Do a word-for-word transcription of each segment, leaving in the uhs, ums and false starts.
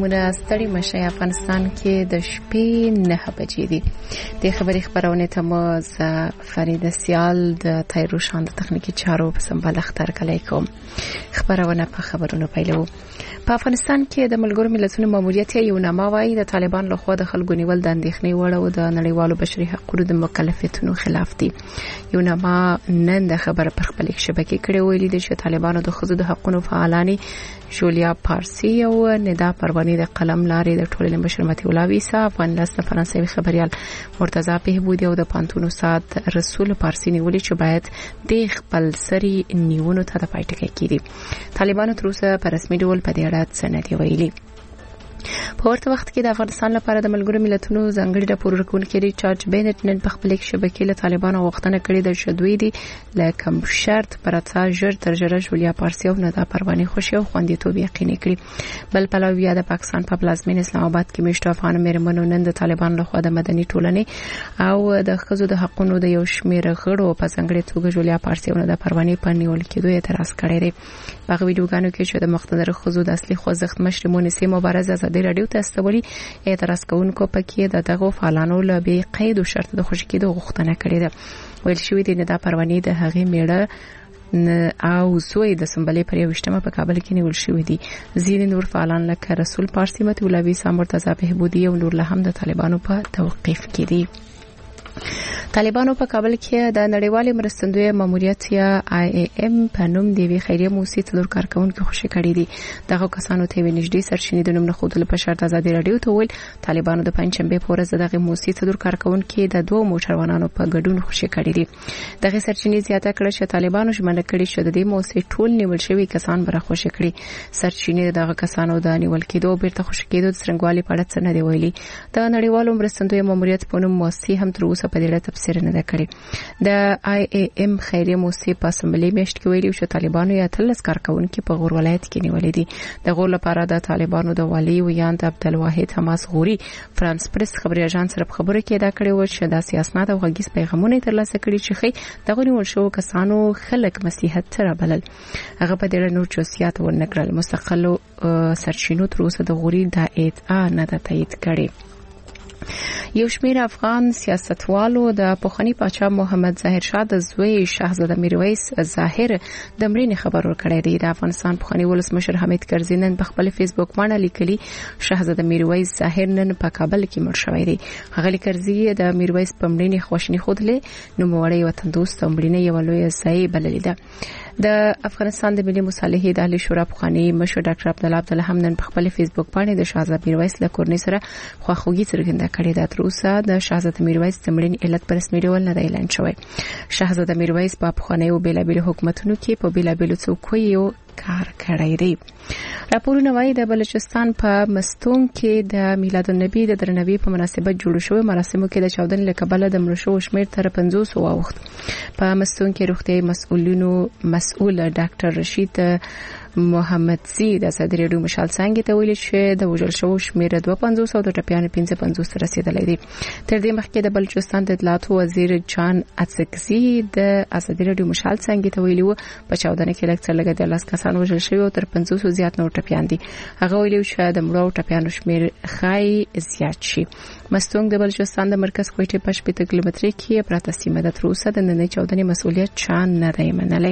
محترمونه ستړي مشه افغانستان کې د شپې نه بجې دي. د خبري خبرونه ته مو ز فرید سیال د تایروشان د تخنیکی چارو په سمبال اختر کلی کوم. خبرونه په خبرونو پیلو. په افغانستان کې د ملګرو ملتونو ماموریت یو نامه وايي د طالبان لخوا د خلکو نیول د اندېښنې وړ او د نړیوالو بشري حقوقو د مکلفیتونو خلاف دي. یو نامه نن د خبر پر خپل شبکې کړي ویلي دي چې طالبانو د خزو د حقوقو فعالانی جولیا پارسی او ندا پروانی د قلم لارې د ټولنې مشر متي الله ویسا افغان لاس د فرانسوي خبريال مرتضی بهبودي او د پانتون استاد رسول پارسی نیولې چې باید د خپل سری نیونو ته د پایټکې کړي. طالبانو تر اوسه په رسمي ډول په دې اړه څه نه دی ویلي. په ورته وخت کې د افغانستان لپاره د ملګرو ملتونو ځانګړي راپور ورکونکي ریچارډ بینټ نن په خپل شبکې له طالبانو غوښتنه کړې ده چې دوی دي لکه شرط پرته ژر تر ژره جولیا پارسی او ندا پروانی خوشي او خوندیتوب یقیني کړي. بل پلوی بیا د پاکستان په پلازمین اسلام آباد کې میشته افغان مېرمنو نن د طالبان لخوا د مدني ټولنې او د خزو د حقوقو د یو شمېر غړو په ځانګړي توګه جولیا پارسی او ندا پروانی په نیول کېدو اعتراض کړی دی. په ویډیوګانو کې چې د مقتدر خزو د اصلي خوځښت مشر مونسي مبارزه د رادیو ته استولي اعتراض کوونکو پکې د دغه فعالانو له بې قید او شرط د خوشی کېدو غوښتنه کړې ده. ویل شوی دی د پروانی د هغې میړه او زوی د سمبلې پر یوشتمه په کابل کې نیول شوی دی. ځینې نور فعالان لکه رسول پارسی متي الله ویسا مرتضی بهبودي او نور له هم د طالبانو په توقیف کې دي. طالبانو په کابل کې د نړیوال مرستندوی ماموریت یا آی ای ام په نوم د وی خیریه موسسې څلور کارکونکو خوشی کړي دي. دغه کسانو ته ونږدې سرچینې د نوم نه خودل په شرط ازادي رادیو ته ویل طالبانو د پنځشنبه په ورځ دغه موسسې څلور کارکونکو د دوه موټروانانو په ګډون خوشی کړي دي. دغه سرچینې زیاته کړه چې طالبانو ژمنه کړې چې د دې موسسې ټول نیول شوی کسان بر خوشی کړي. سرچینې دغه کسانو د نیول کېدو بیرته خوشی کېدو د څنګهوالي په اړه څه نه دی ویلي. د نړیوال مرستندوی ماموریت په نوم موسسې هم تر اوسه په دې اړه تفسیر نه کړی. د آی ای ام خیریه موسسې په اسمبلی میاشت کې ویلي چې طالبانو یا تلس کارکونکو په غور ولایت کې نیولې دي. د غور لپاره د طالبانو د والی ویاند عبدالواحد حماس غوري فرانس پریس خبري اژانس سره خبره کې دا کړې و چې د سیاست او غږیز پیغامونه ترلاسه کړي چې خې دغه نیول شو کسانو خلک مسیحت تر بلل. هغه په دې نور جزئیات ورنکړل. مستقل سرچینو تر اوسه د غوري د ادعا نه د تایید کړي. یو شمېر افغان سیاستوالو د پوخنی پاچا محمد ظاهر شاه د زوی شاهزاده میرویس ظاهر د مړینې خبر ورکړی دی. د افغانستان پوخنی ولسمشر حمید کرزي نن په خپل فیسبوک باندې لیکلي شاهزاده میرویس ظاهر نن په کابل کې مړ شوی دی. هغه کرزي د میرویس په مړینې خوشنی خودلې نو موړی وطن دوست مړینې یو لوی ځای بللې ده. د افغانستان د ملي مصالحې د اهلي شورا پوخنی مشر ډاکټر عبد الله عبدالله هم نن په خپل فیسبوک باندې د شاهزاده میرویس له کورنۍ سره خواخوږي څرګنده کړې ده. تر اوسه د شاهزاده میرویس د مړینې علت په رسمي ډول نه دی اعلان شوی. شاهزاده میرویس په پوخنی او بیلابل حکومتونو کې په بیلابل څوکیو کار کړی دی. راپورونه وايي د بلوچستان په مستونګ کې د میلاد النبی د درناوي په مناسبت جوړ شوی مراسمو کې د چاودنې له کبله د مړو شوو شمېر تر پنځوس واوښت. په مستونګ کې روغتیايي مسؤلینو مسؤل ډاکټر رشید محمدزي د ازادي رادیو مشال څنګه ته ویل چې د وژل شوو شمېر دوه پنځوس او د ټپیانو پنځه پنځوس ته رسیدلی دی. تر دې مخکې د بلوچستان د اطلاعات وزیر جان اڅکزي د ازادي رادیو مشال څنګه ته ویلو په چاودنه کې لږ څه لږ د لاس کسان وژل شوي او تر پنځوس زیات نور ټپیان دي. هغه ویلي چې د مړو ټپیانو شمېر خای زیات شي. مستونګ د بلوچستان د مرکز کوټې په شپږ کیلومتري کې پراته سیمه ده. تر اوسه د نننۍ چاودنې مسؤلیت چا نه دی منلی.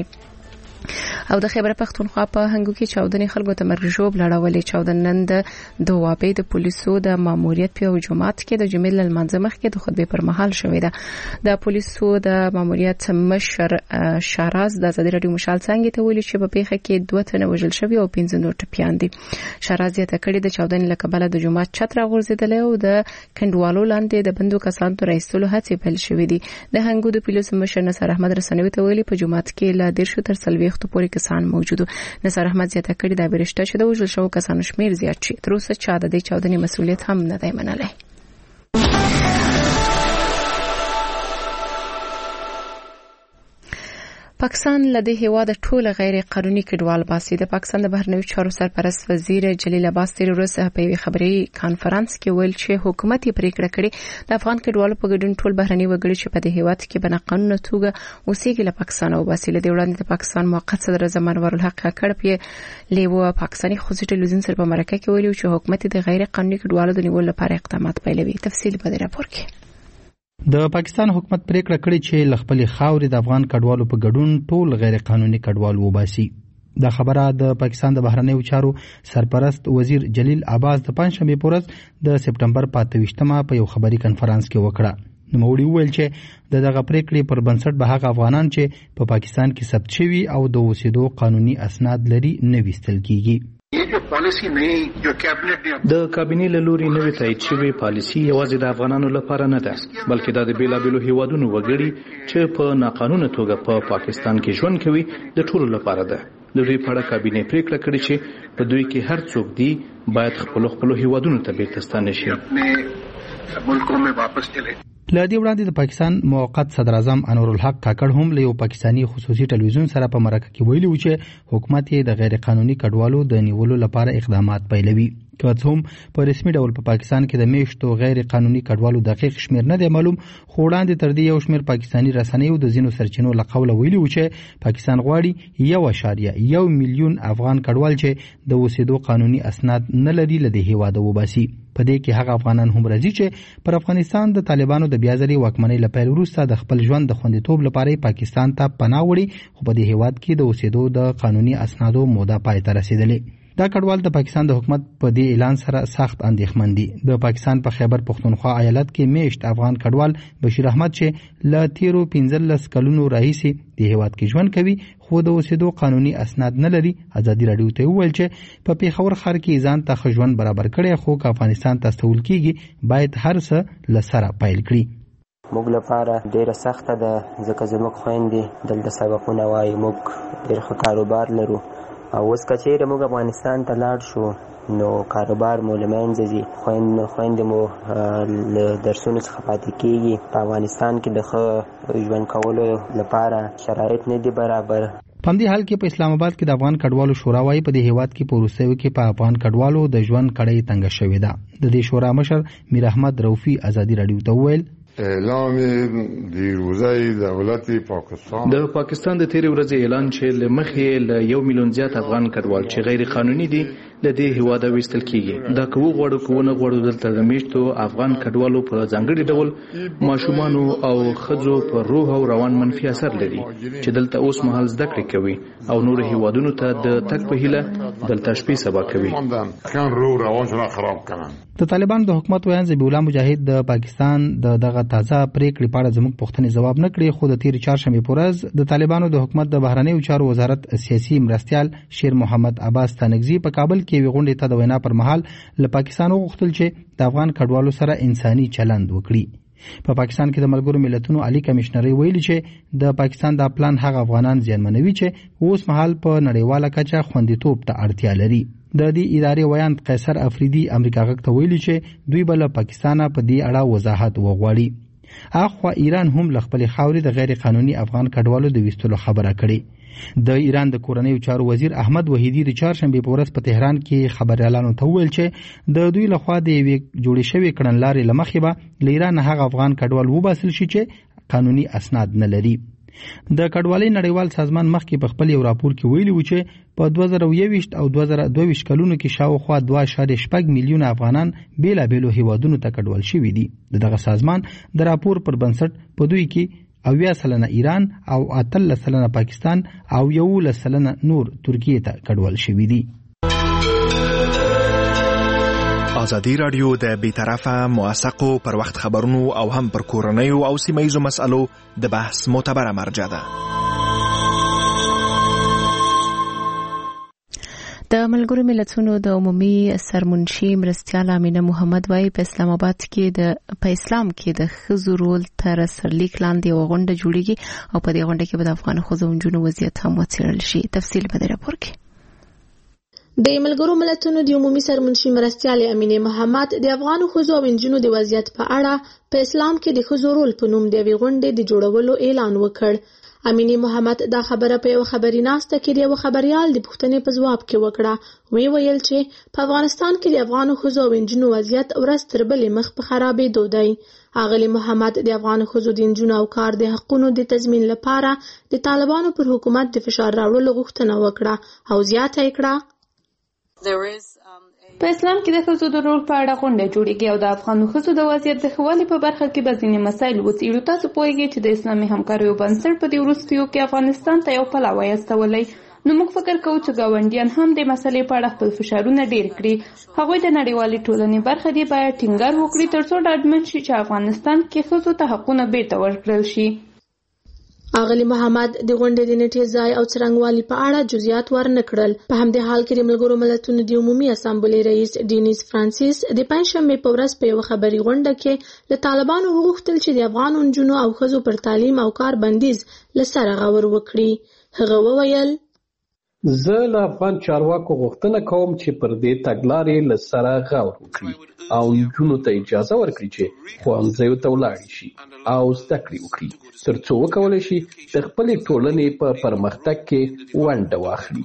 او د خیبر پختونخوا په هنګو کې چاودنې خلکو ته مرجوب لړولې. چاودنن د دوابې د پولیسو د ماموریت په جمعات کې د جمیل المنځ مخ کې د خطبه پر مهال شوې ده. د پولیسو د ماموریت مشر شاراز د ازادي رادیو مشال څنګه ته ویل چې په پیښه کې دوه تنه وژل شوي او پنځه نور ټپیان دي. شاراز یې تکړه د چاودنې له کبله د جمعات چتر غورځیدل او د کندوالو لاندې د بندو کسانو تر ایستلو هڅې پیل شوې دي. د هنګو د پولیسو مشر نصر احمد رسنوي ته ویلي په جمعات کې لا دیرشو تر سلوي تو پورې کسان موجود. نصر احمد زیاته کړی دا برشته چې د وژل شوو کسانو شمیر زیات شي. تر اوسه چا د دې چاودنې مسؤلیت هم نه دی منلی. پاکستان لدې هیواد ټول غیر قانوني کډوال باسي. د پاکستان د بهرنیو چارو سرپرست وزیر جلیل عباس تیر ورځ په یو خبري کانفرنس کې ویل چې حکومت یې پریکړه کړې د افغان کډوالو په ګډون ټول بهرني وګړي چې په دې هیواد کې بنا قانوني توګه اوسېږي له پاکستان او باسي. له دې وړاندې د پاکستان موقت صدر زمان ورالحق کړ په لیوو پاکستاني خصوصي ټلویزیون سره په مرکه کې ویلي چې حکومت د غیر قانوني کډوالو د نیولو لپاره اقدامات پیلوي. تفصیل په دې راپور کې. د پاکستان حکومت پریکړه کړې چې لخپل خاورې د افغان کډوالو په ګډون ټول غیر قانوني کډوال وباسي. دا خبره د پاکستان د بهرنیو چارو سرپرست وزیر جلیل عباس د پنځشنبه په ورځ د سپټمبر په اته ویشتمه په یو خبري کانفرنس کې وکړه. نوموړي وویل چې د دغه پریکړې پر بنسټ به هغه افغانان چې په پاکستان کې ثبت شوي او د اوسېدو قانوني اسناد لري نه ویستل کیږي. د کابینې له لوري نوې تایید شوې پالیسي یوازې د افغانانو لپاره نه ده، بلکې دا د بیلابېلو هیوادونو وګړي چې په ناقانونه توګه په پا پاکستان کې ژوند کوي د ټولو لپاره ده. د دوی په اړه کابینې پریکړه کړې چې په دوی کې هر څوک دی باید خپل خپل هیوادونو ته بیرته ستانه شي. له دې وړاندې د پاکستان موقت صدر اعظم انور الحق کاکړ هم له یو پاکستاني خصوصي ټلویزیون سره په مرکه کې ویلي و چې حکومت یې د غیر قانوني کډوالو د نیولو لپاره اقدامات پیلوي. که څه هم په رسمي ډول په پاکستان کې د میشتو غیر قانوني کډوالو دقیق شمیر نه دی معلوم، خو وړاندې تر دې یو شمیر پاکستاني رسنیو د ځینو سرچینو له قوله ویلي و چې پاکستان غواړي یو اشاریه یو میلیون افغان کډوال چې د اوسېدو قانوني اسناد نه لري له دې هیواده وباسي. په دې کې هغه افغانان هم راځي چې پر افغانستان د طالبانو د بیا ځلې واکمنۍ له پیل وروسته د خپل ژوند د خوندیتوب لپاره پاکستان ته پناه وړي، خو په دې هیواد کې د اوسېدو د قانوني اسنادو موده پای ته رسیدلې. دا کډوال د پاکستان د حکومت په دې اعلان سره سخت اندېښمن دي. د پاکستان په خیبر پختونخوا ایالت کې میشت افغان کډوال بشیر احمد چې له تیرو پنځلس کلونو راهیسې د هیواد کې ژوند کوي خو د اوسېدو قانوني اسناد نه لري، ازادي راډیو ته وویل چې په پیښور ښار کې ځان ته ښه ژوند برابر کړی، خو که افغانستان ته استول کیږي باید هر څه له سره پیل کړي. موږ لپاره ډیره سخته ده ځکه زموږ خویندې دلته سبقونه وایي، موږ ډیر ښه کاروبار لرو او اوس که چیرې موږ افغانستان ته لاړ شو نو کاروبار مو له منځه ځي، خویندې مو له درسونو څخه پاتې کیږي. په افغانستان کې د ښه ژوند کولو لپاره شرایط نه دي برابر. په همدې حال کې په اسلام آباد کې د افغان کډوالو شورا وايي په دې هیواد کې په وروستیو کې په افغان کډوالو د ژوند کړۍ تنګه شوې ده. د دې شورا مشر میر احمد روفي ازادي راډیو ته وویل اعلان دیروزه دولت پاکستان د پاکستان د تیرې ورځې اعلان چې لمخې له یو میلیون زیات افغان کډوال چې غیر قانوني دي له دې هیواده ویستل کیږي. دا کوو غواړو کوونه غواړو دلته د میشتو افغان کډوالو په ځانګړي ډول ماشومانو او ښځو په روح او روان منفي اثر لري چې دلته اوس مهال زده کړې کوي او نور هیوادونو ته د تګ په هیله دلته شپې سبا کوي. کان روح روانشون خراب کړي. د طالبانو د حکومت ویان ذبیح الله مجاهد د پاکستان د دغه تازه پریکړې په اړه زموږ پوښتنې ځواب نه کړې، خو د تیر چهارشنبه په ورځ د طالبانو د حکومت د بهرنیو چارو وزارت سیاسي مرستیال شیر محمد عباس تنگزی په کابل کې یوې غونډې ته د وینا پر مهال له پاکستان وغوښتل چې د افغان کډوالو سره انساني چلند وکړي. په پاکستان کې د ملګرو ملتونو عالی کمشنري ویلي چې د پاکستان د پلان هغه افغانان زیانمنوي چې اوس مهال په نړیواله کچه خوندیتوب ته اړتیا لري. د دې ادارې ویان قیصر افریدي امریکا غږ ته ویلي چې دوی به له پاکستان په دې اړه وضاحت وغواړي. اخوا ایران هم له خپل خاورې د غیر قانوني افغان کډوالو د ویستلو خبره کړې. د ایران د کورنیو چارو وزیر احمد وحیدی د چهارشنبه په ورځ په تهران کې خبريالانو ته ویل چې د دوی لخوا د یوې جوړې شوې کړنلارې لمخې به له ایران هغه افغان کډوال وباسل شي چې قانوني اسناد نه لري. د کډوالۍ نړیوال سازمان مخکې په خپل یو راپور کې ویلي و چې په دوه زره یوویشت او دوه زره دوه ویشت کلونو کې شاوخوا دوه اعشاریه شپږ میلیونه افغانان بیلابیلو هیوادونو ته کډوال شوي دي. دغه سازمان د راپور پر بنسټ په دوی کې اویا سلنه ایران او اتلس سلنه پاکستان او یولس سلنه نور ترکیه ته کډوال شوي دي. ازادي راډیو د بیطرفه موثقو پر وخت خبرونو او هم پر کورنیو او سیمه‌ییزو مسألو د بحث معتبره مرجع ده. د ملګرو ملتونو د عمومي سرمنشي مرستیال امینه محمد وايي په اسلام آباد کې د په اسلام کې د ښځو رول تر سرلیک لاندې یوه غونډه جوړیږي او په دې غونډه کې به د افغان ښځو او نجونو وضعیت هم وڅېړل شي. تفصیل په دې راپور کې. د ملګرو ملتونو د عمومي سرمنشي مرستیال امینه محمد د افغان ښځو او نجونو د وضعیت په اړه په اسلام کې د ښځو رول په نوم د یوې غونډې د جوړولو اعلان وکړ. امینه محمد دا خبره په یو خبري ناسته کې د یو خبريال د پوښتنې په ځواب کې وکړه. وی ویل چې په افغانستان کې د افغان ښځو او نجونو وضعیت ورځ تر بلې مخ په خرابېدو دی. اغلی محمد د افغان ښځو د نجونو او کار د حقونو د تضمین لپاره د طالبانو پر حکومت د فشار راوړلو غوښتنه وکړه او زیاته یې کړه. په اسلام کې د ښځو د رول په اړه غونډه جوړیږي او د افغانو ښځو د وضعیت د ښه والي په برخه کې به ځینې مسایل وڅېړو. تاسو پوهیږئ چې د اسلامي همکاریو بنسټ په دې وروستیو کې افغانستان ته یو پلاوی استولی. نو موږ فکر کوو چې ګاونډیان هم د مسلې په اړه خپل فشارونه ډېر کړي. هغوی د نړیوالې ټولنې برخه دي باید ټینګار وکړي تر څو ډاډمن شي چې افغانستان کې ښځو ته حقونه بیرته ورکړل شي. اغلی محمد د غونډې د نیټې ځای او څرنګوالي په اړه جزئیات ورنه کړل. په همدې حال کې د ملګرو ملتونو د عمومي اسامبلې رئیس ډینیس فرانسیس د پنځشنبې په ورځ په یو خبري غونډه کې له طالبانو وغوښتل چې د افغان نجونو او ښځو پر تعلیم او کار بندیز له سره غور وکړي. هغه وویل زه له افغان چارواکو غوښتنه کوم چې پر دې تګلارې له سره غور وکړي او نجونو ته اجازه ورکړي چې ښوونځیو ته ولاړې شي او زده کړې وکړي تر څو وکولی شي د خپلې ټولنې په پرمختګ کې ونډه واخلي.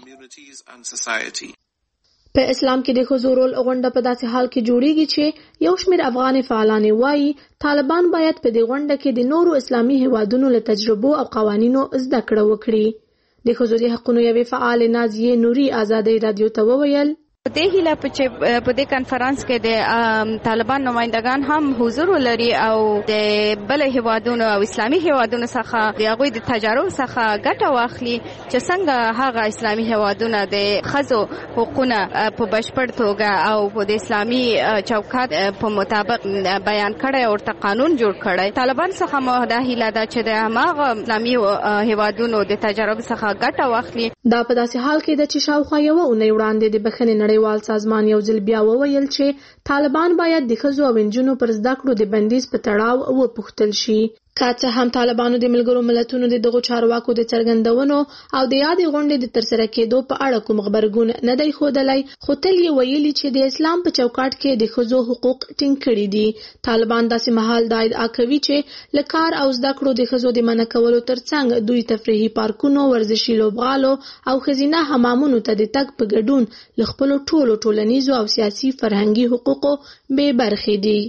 په اسلام کې د ښځو رول غونډه په داسې حال کې جوړیږي چې یو شمېر افغان فعالان وایي طالبان باید په دې غونډه کې د نورو اسلامي هیوادونو له تجربو او قوانینو زده کړه وکړي. د ښځو د حقونو یوې فعال نازیې نوري آزادۍ رادیو ته وویل په دې هیله چې په دې کانفرنس کې د طالبان نمائندگان هم حضور ولري او د بل هیوادونو او اسلامي هیوادونو څخه د هغوی د تجارب څخه ګټه واخلي چې څنګه هغه اسلامي هیوادونه د ښځو حقوقونه په بشپړ توګه او په د اسلامي چوکاټ په مطابق بیان کړي او ورته قانون جوړ کړي. طالبان څخه مو دا هیله ده چې د هغه اسلامي هیوادونو د تجارب څخه ګټه واخلي. دا په داسې حال کې ده چې شاوخوا یوه اونۍ وړاندې د بخښنې نړیوال سازمان یو ځل بیا وویل چې طالبان باید د ښځو او نجونو پر زده کړو د بندیز په تړاو وپوښتل شي. که څه هم طالبانو د ملګرو ملتونو د دغو چارواکو د څرګندونو او د یادې غونډې د ترسره کېدو په اړه کوم غبرګون نه دی ښودلی، خو تل یې ویلي چې د اسلام په چوکاټ کې د ښځو حقوق ټینګ کړي دي. طالبان داسې مهال دا ادعا کوي چې له کار او زده کړو د ښځو د منع کولو ترڅنګ دوی تفریحي پارکونو، ورزشي لوبغالو او ښځینه حمامونو ته د تګ په ګډون له خپلو ټولو ټولنیزو او سیاسي فرهنګي حقوقو بې برخې دي.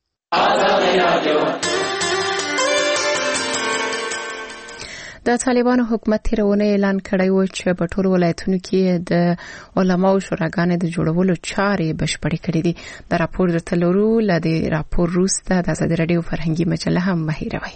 د طالبانو حکومت تیر اونۍ اعلان کړی و چې په ټولو ولایتونو کې د علماو شوراګانې د جوړولو چارې بشپړې کړې دي. د راپور درته لرو. له دې راپور وروسته د ازادي راډیو فرهنګي مجله هم مه هېروئ.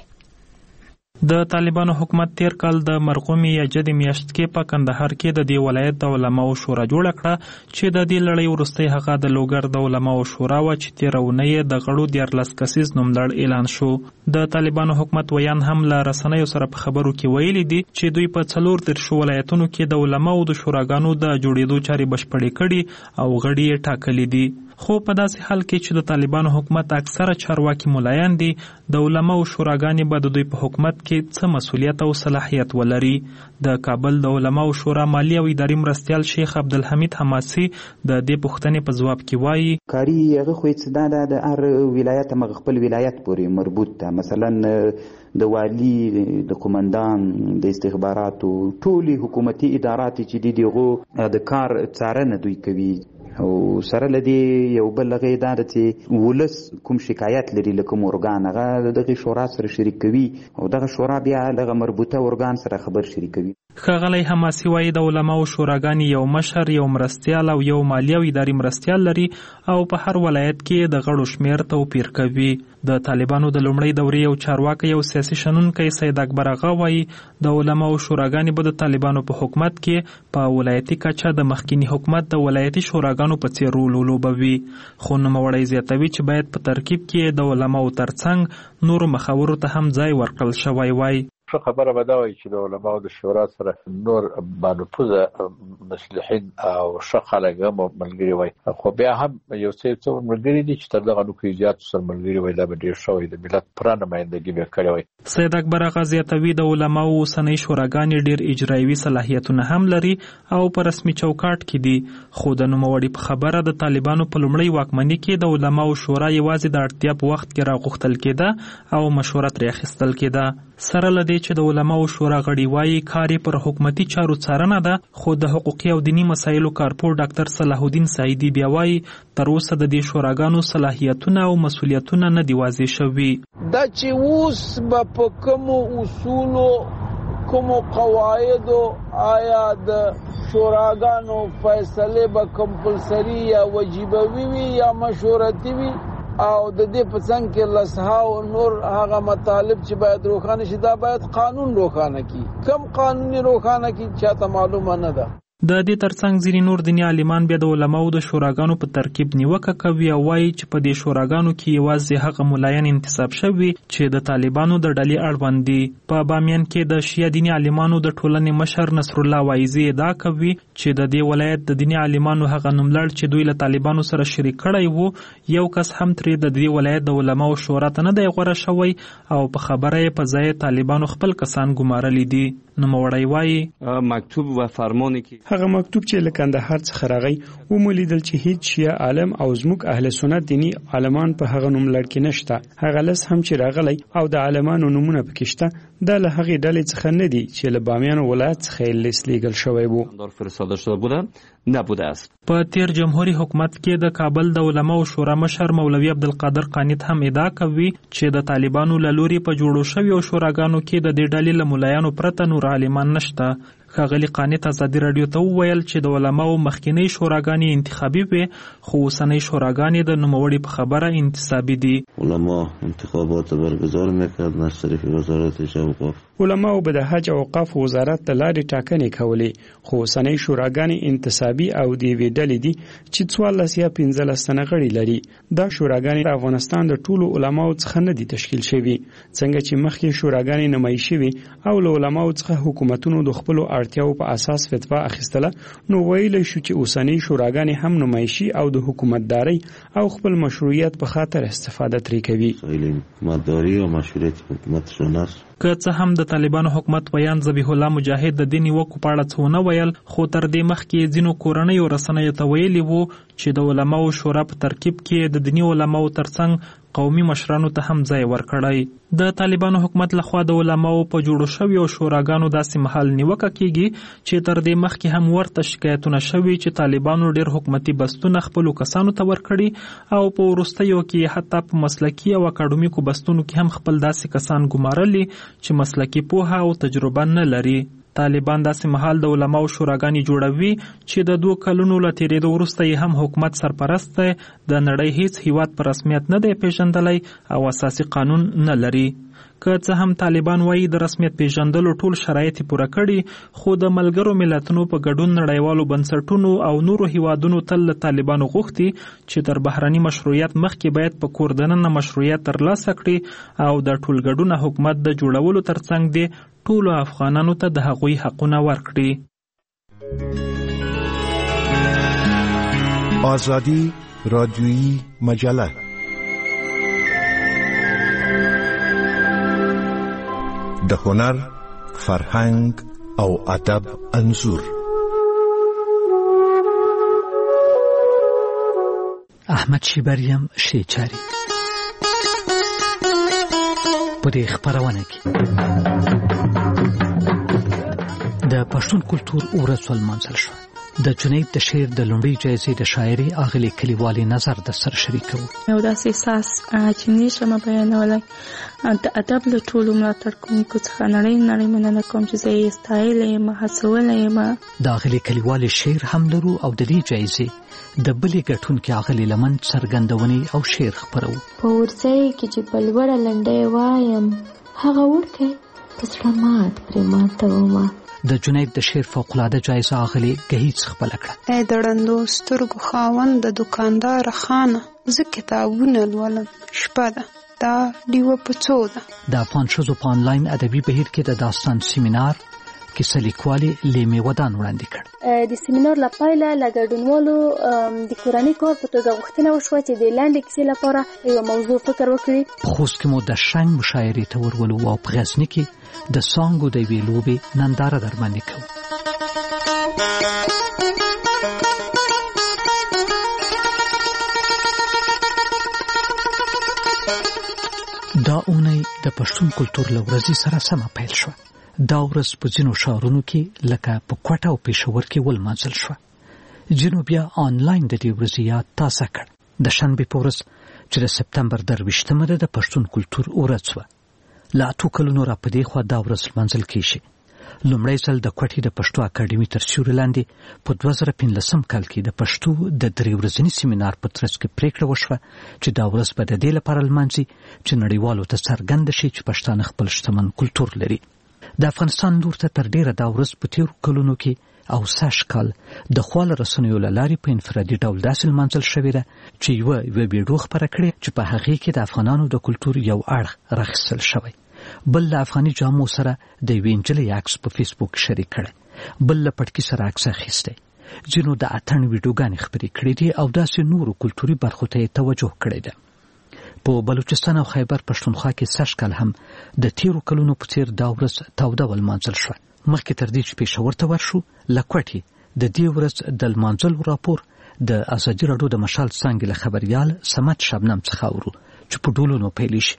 د طالبانو حکومت تیر کال د مرغومي یا جدي میاشت کې په کندهار کې د دې ولایت د علماو شورا جوړه کړه چې د دې لړۍ وروسته هغه د لوګر د علماو شورا و چې تیر اونۍ د غړو دیارلس کسیز نوملړ اعلان شو. د طالبانو حکومت ویان هم له رسنیو سره په خبرو کې ویلي دي چې دوی په څلور دیرشو ولایتونو کې د علماو د شوراګانو د جوړېدو چارې بشپړې کړي او غړي یې ټاکلي دي. خو په داسې حال کې چې د طالبانو حکومت اکثره چارواکي ملایان دي، د علماو شوراګانې به د دوی په حکومت کې څه مسؤلیت او صلاحیت ولري. د کابل د علماو شورا مالی او اداري مرستیال شیخ عبدالحمید حماسي د دې پوښتنې په ځواب کې وایي کاری هغه خو څه دا د هر ولایت مغ خپل ولایت پورې مربوط ده. مثلا د والی، د قومندان، د استخباراتو، ټولي حکومتي ادارات چې دي دغه د کار څارنه دوی کوي او سره لدی یو بل لغې دا چې ولس کوم شکایت لري لکه مورګان هغه دغه شورا سره شریک کوي او دغه شورا بیا دغه مربوطه ارګان سره خبر شریکوي. ښاغلی حماسي وایي د علماو شوراګانې یو مشر، یو مرستیال او یو مالی او اداري مرستیال لري او په هر ولایت کې د غړو شمیر توپیر کوي. د طالبانو د لومړۍ دورې یو چارواکي او سیاسي شنونکی سید اکبر اغا وایي د علماو شوراګانې به د طالبانو په حکومت کې په ولایتي کچه د مخکینی حکومت د ولایتي شوراګانو په څیر رول ولوبوي. خو نوموړی زیاتوي چې باید په ترکیب کې د علماو ترڅنګ نورو مخاورو ته هم ځای ورکړل شوی وای. ښه خبره به دا وایي چې د علماو د شورا سره نور بانفوذه مصلحین او ښه خلک هم ملګري وای، خو بیا هم یو څه څو ملګري دي چې تر دغه نو زیات سره ملګري وای، دا به ډېر ښه وي، د ملت پوره نمایندګي به کړې وای. سید اکبر اغا زیاتوي د علماو اوسنۍ شوراګانې ډېر اجرایوي صلاحیتونه هم لري او په رسمي چوکاټ کې دي. خو د نوموړي په خبره د طالبانو په لومړۍ واکمنۍ کې د علماو شورا یوازې د اړتیا په وخت کې راغوښتل کېده او مشوره ترې اخیستل کېده. سره لدی چې د علماو شورا غړي وایي کار پر حکومتي چارو څارنه ده، خو د حقوقي او دینی مسایلو کارپور ډاکټر صلاح الدین سعیدی بیا وایي تر اوسه د دې شوراګانو صلاحیتونه او مسولیتونه نه دی واضح شوي. دا چې اوس به په کومو اصولو کومو قواعدو آیا د شوراګانو فیصله به کمپلسری یا وجیبوي وي یا مشورتي وي او د دې په څنګ کې لسها او نور هغه مطالب چې باید روښانه شي دا باید قانون روښانه کړي. کوم قانوني روښانه کړي چاته معلومه نه ده. د دې ترڅنګ ځینې نور دیني عالمان بیا د علماو د شوراګانو په ترکیب نیوکه کوي او وایي چې په دې شوراګانو کې یوازې هغه ملایان انتصاب شوي چې د طالبانو د ډلې اړوند دي. په بامیان کې د شیعه دیني عالمانو د ټولنې مشر نصر الله وایزي ادعا کوي چې د دې ولایت د دیني عالمانو هغه نوملړ چې دوی له طالبانو سره شریک کړی وو یو کس هم ترې د دې ولایت د علماو شورا ته نه دی غوره شوی او په خبره یې په ځای طالبانو خپل کسان ګمارلي دي. نوموړی وایي مکتوب و فرمانی کې هغه مکتوب چې له کندهار څخه راغی ومولیدل چې هیڅ شیعه عالم او زموږ اهل سنت دینی عالمان په هغه نوملړ کې نشته. هغه لس هم چې راغلی او د عالمانو نومونه پکې شته دا له هغې ډلې څخه نه دي چې له بامیان ولایت څخه یې لیست لیږل شوی و. فرستاده شده بودن نبوده است. په تیر جمهوریت حکومت کې د کابل د علماو شورا مشر مولوي عبدالقادر قانت هم ادعا کوي چې د طالبانو له لوري په جوړو شویو شوراګانو کې د دې ډلې له ملایانو پرته نور عالمان نشته. ښاغلي قانت ازادي راډیو ته وویل چې د علماو مخکینی شوراګانې انتخابي وې خو اوسنۍ شوراګانې د نوموړي په خبره انتصابي دي. علما انتخابات برگزار میکردن از طریق وزارت اوقاف. علماو به د حج او اوقاف وزارت ته لارې ټاکنې کولې خو اوسنۍ شوراګانې انتصابي او د یوې ډلې دي چې څوارلس یا پنځلس تنه غړي لري. دا شوراګانې د افغانستان د ټولو علماو څخه نه دي تشکیل شوي څنګه چې مخکې شوراګانې نمایي شوي او له علماو څخه حکومتونو د خپلو اړتیاو په اساس فتوا اخیستله نو ویلی شو چې اوسنۍ شوراګانې هم نمایشي او د حکومتداري او خپل مشروعیت په خاطر استفاده ترې کوي. حکومتداري او مشروعیت حکومت شناس که څه هم د طالبانو حکومت ویان ذبیح الله مجاهد د دې نیوکو په اړه څه ونه ویل خو تر دې مخکې ځینو کورنیو رسنیو ته ویلي وو چې د علماو شورا په ترکیب کې د دیني علماو ترڅنګ قومي مشرانو ته هم ځای ورکړی. د طالبانو حکومت لخوا د علماو په جوړو شویو شوراګانو داسې مهال نیوکه کیږي چې تر دې مخکې هم ورته شکایتونه شوي چې طالبانو ډېر حکومتي بستونه خپلو کسانو ته ورکړي او په وروستیو کې حتی په مسلکي او اکاډمیکو بستونو کې هم خپل داسې کسان ګمارلي چې مسلکي پوهه او تجربه نه لري. طالبان داسې مهال د علماو شوراګانې جوړوي چې د دوه کلونو له تېرېدو وروسته یې هم حکومت سرپرست دی، د نړۍ هیڅ هیواد په رسمیت نه دی پیژندلی او اساسي قانون نه لري. که څه هم طالبان وایي د رسمیت پیژندلو ټول شرایط پوره کړي خو د ملګرو ملتونو په ګډون نړیوالو بنسټونو او نورو هیوادونو تل له طالبانو غوښتي چې تر بهرني مشروعیت مخکې باید په کور دننه مشروعیت ترلاسه کړي او د ټولګډونه حکومت د جوړولو ترڅنګ دی ټولو افغانانو ته د هغوی حقونه ورکړي. آزادی رادیویی مجله د هنر، فرهنګ او ادب انځور. احمد شیبریم شیچاری په دې خبرونه کې د پښتون کلتور ورځ ولمانځل شو. د جنید د شعر د لومړۍ جایزې د شاعري اغلې کلیوالي نظر د سر شریکو یو داسې احساس چې نشم بیانولی د ادب له ټولو ملاتړ کوونکو څخه نړۍ نړۍ مننه کوم چې زه یې ستایلی یم، هڅولی یم. د اغلې کلیوالي شعر هم لرو او د دې جایزې د بلې ګټونکې اغلې لمن څرګندونې او شعر خپرو. په ورځی کې چې په لوړه لنډۍ وایم هغه وړکی په زړه مات پرې ماتومه. د جنید د شعر فوق‌العاده جایزه اغلې ګهیځ خپله کړه. ای د ړندو سترګو خاوند د دوکاندار خانه زه کتابونه لولم شپه ده دا ډیوه په څو ده. د افغان ښځو په آنلاین ادبي بهیر کې د داستان سیمینار کیسه لیکوالې لیمې ودان وړاندې کړ. د سیمینار له پایله له ګډونوالو د کورني کار په توګه غوښتنه وشوه چې د لنډې کیسې لپاره یوه موضوع فکر وکړي. په خوست کې مو د شنګ مشاعرې ته ورولو او په غزني کې د سانګو د یوې لوبې ننداره درباندې کوو. دا دا اونۍ د پښتون کلتور له ورځې سره سمه پیل شوه. دا ورځ په ځینو ښارونو کې لکه په کوټه او پېښور کې ولمانځل شوه. ځینو بیا آنلاین د دې ورځې یاد تازه کړ. د شنبې په ورځ چې د سپتمبر درویشتمه ده د پښتون کلتور ورځ وه. له اتو کلونو را په دې خوا دا ورځ لمانځل کېږي. لومړی ځل د کوټې د پښتو اکاډمي تر سیوري لاندې په دوه زره پنځلسم کال کې د پښتو د درې ورځني سیمینار په ترڅ کې پریکړه وشوه چې دا ورځ به د دې لپاره لمانځي چې نړیوالو ته څرګنده شي چې پښتانه خپل شتمن کلتور لري. د افغانستان لور ته تر ډیره دا ورځ په تیرو کلونو کې او سږ کال د خواله رسنیو له لارې په انفرادي ډول داسې لمانځل شوې ده چې یوه یوه ویډیو خپره کړې چې په هغې کې د افغانانو د کلتور یو اړخ راخیستل شوی. بل له افغاني جامو سره د یوې نجلۍ عکس په فیسبوک شریک کړی. بل له پټکي سره عکس اخیستی. ځینو د اتڼ ویډیوګانې خپرې کړې دي او داسې نورو کلتوري برخو ته یې توجه کړې ده. په بلوچستان او خیبر پښتونخوا کې سږ کال هم د تیرو کلونو په څیر دا ورځ توده ولمانځل شوه. مخکې تر دې چې پېښور ته ورشو له کوټې د دې ورځ د لمانځلو راپور د ازادي راډیو د مشال څانګې له خبریال صمد شبنم څخه اورو چې په ډولونو پیل شي.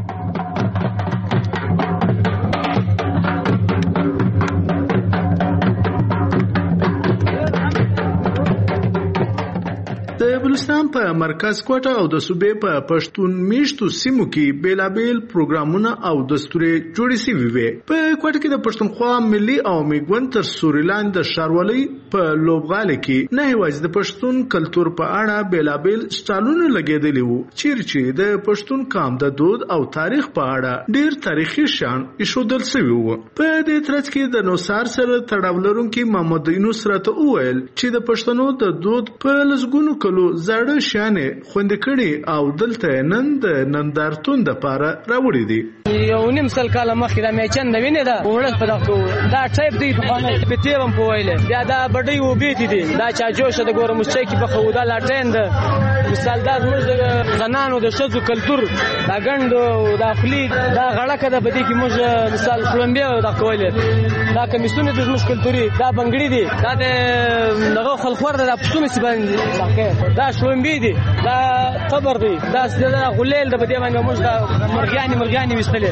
د بلوچستان په مرکز کوټه او د صوبې په پښتون میشتو سیمو کې بیلابیل پروګرامونه او دستوري جوړې شوي وي. په کوټه کې د پښتونخوا ملي او میګون تر سوریلاند د ښاروالۍ په لوبغالي کې نه یوازې د پښتون کلتور په اړه بیلابیل سټالونه لګېدلي وو چیرې چې د پښتون قام د دود او تاریخ په اړه ډېر تاریخي شان ایښودل شوي وو. په دې ترڅ کې د نوسار سره تړاو لرونکي محمد یونس راته وویل چې د پښتنو د دود په لسګونو کلو زاړه شانې خوندې کړي او دلته نن د نندارتون دپاره راوړي دي. یو نیم سل کاله مخکې دا میچن د وینې ده وړل په دغه دا ټایپ دی پخوانی په تیر هم په ویلې بیا دا بډۍ وبېتې دي دا چا جوشه د ګوره مشچۍ کې پخوو دا لاټرین ده مثال دا زموږ د زنانو د ښځو کلتور دا ګنډو دا خولي دا غړکه ده په دې کې موږ مثال شړومبې دا کولې دا کمیسونه د زموږ کلتوري دا بنګړي دي دا د دغه خلخور ده دا پښتون سي باندې دا شړومبې دي دا قبر دی دا غلیل ده په دې باندې موږ دا مرغیانې مرغیانې وستلې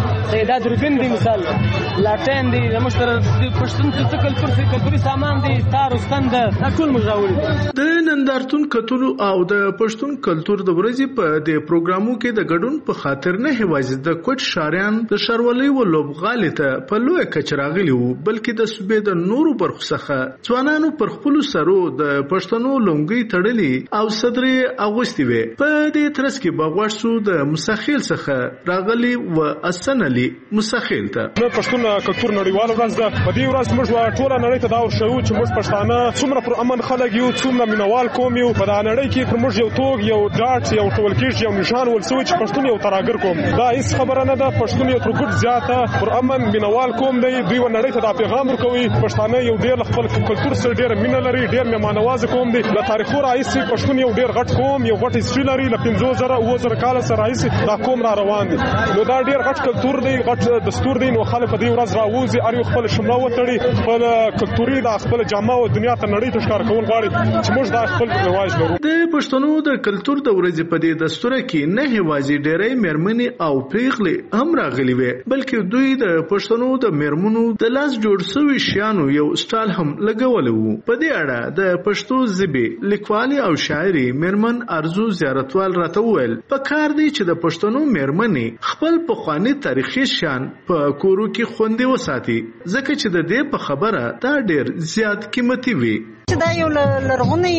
دا دوربین دی مثال لاټین دی موږ سره د پښتون څه کلتور څه کلتوري سامان دی تار وستند دا ټول موږ راوړي. د نندارتون کتلو او د پښتون کلتور د ورځې په دې پروګرامو کې د ګډون په خاطر نه یوازې د کوټ شاریان د ښاروالۍ و لوبغالي ته په لویه کچه راغلي وو بلکې د صوبې د نورو برخو څخه ځوانانو پر خپلو سرو د پښتنو لونګۍ تړلي او صدرې اغوستې وې. په دې ترڅ کې به غوږ شو د مساخیل څخه راغلي و اسن علي مساخیل ته. د پښتون کلتور نړیوال ورځ ده. په دې ورځ موږ ټوله نړۍ ته دا ورښیو چې موږ پښتانه څومره پر امن خلک یو څومره مینوال قوم یو. په دا نړۍ کې پر موږ یو توګ یو ډاټ یو ټول کېږي یو نشان ولسوي چې پښتون یو تراګر قوم دا هیڅ خبره نه ده. پښتون یو تر ګډ زیاته پر امن مینوال قوم دی. دوی و نړۍ ته دا پیغام ورکوي پښتانه یو ډېر خپل کلتور سره ډېر مینه لري ډېر مېلمانواز قوم دی. له تاریخو راهیسې پښتون یو ډېر غټ قوم یو غټ هیستري لري له پنځو زره اووه زره کاله سره راهیسې دا قوم را روان دی. نو دا ډېر غټ کلتور دی غټ دستور دی. نو خلک په دې ورځ راوځي هر یو خپل شمله وتړي خپل کلتوري دا خپل جامه او دنیا ته نړۍ ته ښکار کول غواړي چې موږ دا خپل رواج لرو. د پښتنو د کلتور د ورځې په دې دستور کې نه یوازې ډېرې مېرمنې او پیغلې هم راغلي وې بلکې دوی د پښتنو د مېرمنو د لاس جوړ شوي شیانو یو سټال هم لګولی وو. په دې اړه د پښتو ژبې لیکوالې او شاعرې مېرمن ارزو زیارتوال راته وویل په کار دی چې د پښتنو مېرمنې خپل پخواني تاریخي شیان په کورو کې خوندي وساتي ځکه چې د دې په خبره دا ډېر زیات قیمتي وي. دا یو لرغونی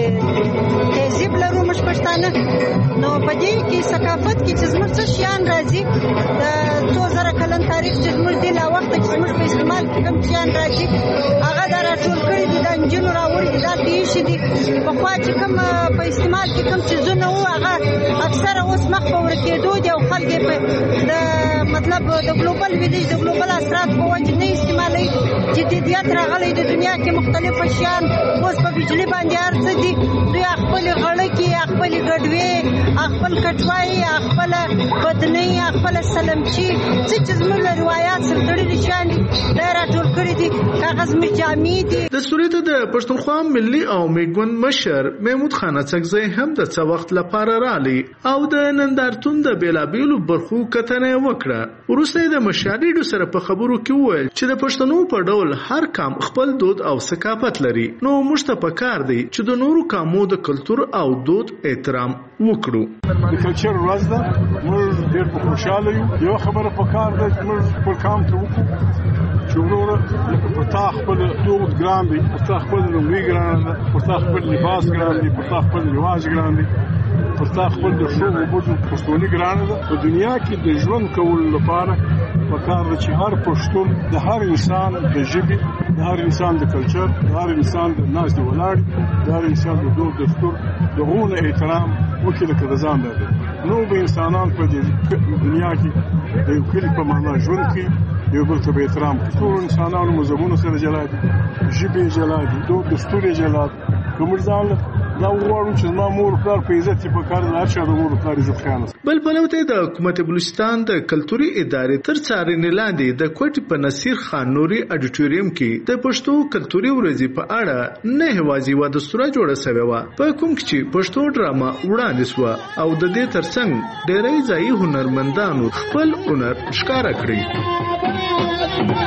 تهذیب لرو موږ پښتانه نو په دې کې ثقافت کې چې زموږ څه شیان راځي د څو زره کلن تاریخ چې زموږ دی لا وخت چې زموږ په استعمال کې کوم شیان راځي هغه دا راټول کړي دي د انجونو راوړي دي دا پیښې دي پخوا چې کوم په استعمال کې کوم څیزونه وو هغه اکثره اوس مخ په ورکېدو دي او خلک په د مطلب د ګلوبل ویلیج د ګلوبل اثرات په وجه نه استعمالوي. جدیدیت راغلی د دنیا کې مختلف شیان اوس په بجلی باندې هر څه دي دوی خپل غړکې خپل ګډوي خپل کټوای خپل بدنۍ خپل سلمچي څه چې زموږ روایت سره تړلي شیان دي دا راټول کړي دي کاغذ مې جامې دي. د سورې ته د پښتونخوا ملي او میګوند مشر محمود خان اڅکزی هم د څه وخت لپاره رالی او د نندارتون د بیلابیلو برخو کتنه وکړه. وروسته د مشاهدینو سره په خبرو کې وویل چې د پښتنو په ډول هر قام خپل دود او ثقافت لري، نو موږ ته پکار دی چې د نورو قومو د کلتور او دود احترام وکړو. د کلچر ورځ ده، موږ ډېر په خوشاله یو. یو خبره پکار ده چې موږ خپل قام ته وکړو چې وروره لکه پر تا خپل دود ګران دی، پر تا خپل لومړی ګران ده، پر تا خپل لباس ګران دی، پر تا خپل رواج ګران دی، پر تا خپل د ښو وبدو پښتوني ګرانه ده. په دنیا کې د ژوند کولو لپاره پکار ده چې هر پښتون د هر انسان د ژبې، د هر انسان د کلچر، د هر انسان د ناستې ولاړې، د هر انسان د دود دستور د هغو نه احترام وکړي لکه د ځان دی. نو به انسانان په دې دنیا کې د یو کلي په معنا ژوند کوي، یو بل ته به احترام کوي. ټول انسانانو مذهبونو سره جلا دي، ژبې جلا دي، دود دستور یې جلا دي. که موږ ځان دا وغواړو چې زما مور پلار په عزت یې پکار ده، هر چا د مور پلار عزت خیال. بل پلو ته د حکومت بلوچستان د کلتوري ادارې تر څارنې لاندې د کوټې په نصیر خان نوري اډیټوریم کې د پښتو کلتوري ورځې په اړه نه هوازي و دستور جوړه شوی و، په کوم کې چې پښتو ډراما وړاندې شو او د دې ترڅنګ ډېرې ځایي هنرمندانو خپل هنر ښکارا کړی.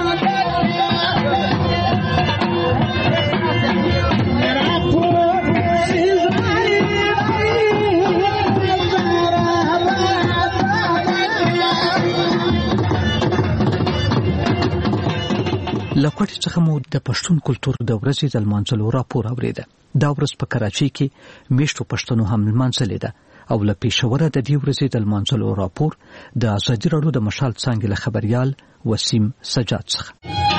لکوټ څخه مو د پښتون کلتور د ورځې د لمانځلو راپور اوریده. دا ورځ په کراچۍ کې میشتو پښتنو هم لمانځلې ده او له پېښوره د دې ورځې د لمانځلو راپور د ازادي راډیو د مشال څانګې له خبريال وسیم سجاد څخه.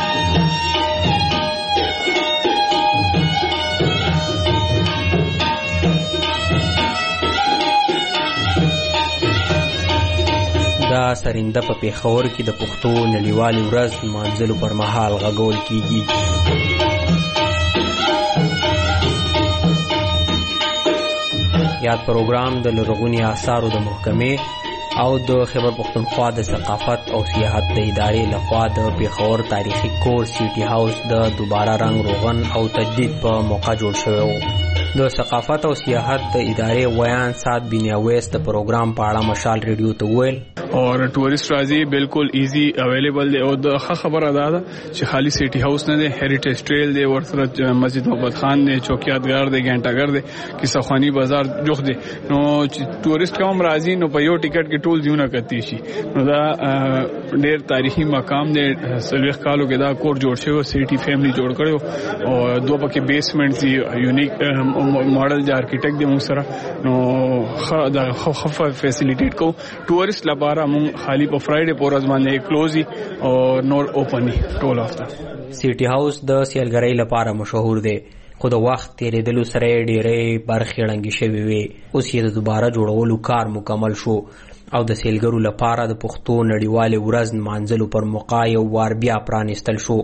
دا سرنده په پیښور کې د پښتو نړیوالې ورځ لمانځلو پر مهال غږول کیږي. یاد پروګرام د لرغوني آثارو د محکمې او د خیبر پښتونخوا د ثقافت او سیاحت د ادارې لخوا د پیښور تاریخي کور سیټي هاوس د دوباره رنګ روغن او تجدید په موقع جوړ شوی و. د ثقافت او سیاحت د ادارې ویان سات بن اویس د پروګرام په اړه مشال ریډیو ته ویل اور ټورست راځي بالکل ایزی اویلیبل دی او د خبره ده چې خالی سیټي هاوس نه دی، هریټیج ټریل دی، ورسره مسجد محمد خان دی، چوکیاتګر دی، ګانټاګر دی، کیسه خوانی بازار جوخ دی. نو چې ټورست کوم راځي نو په یو ټیکټ کې ټول ځونه کتی شي. نو دا ډېر تاریخي مقام دی. سلوخ کالو کې دا کور جوړ شوی، سیټي فیملی جوړ کړو او دوه پکې بیسمنټ دی، یونیک ماډل د ارکیټیکټ دی موږ سره. نو دا خف فیسیلیټیټ کو ټورست لپاره مون خالی په فرایډے پورز باندې کلوزي او نور اوپني ټول افته. سیټي هاوس د سیلګرۍ لپاره مشهور دی، خو د وخت تیریدلو سره ډېرې برخې ړنګې شوې وې. اوس یې د دوباره جوړولو کار مکمل شو او د سیلګرو لپاره د پښتو نړیوالې ورځ نمانځلو پر موقع یو وار بیا پرانیستل شو.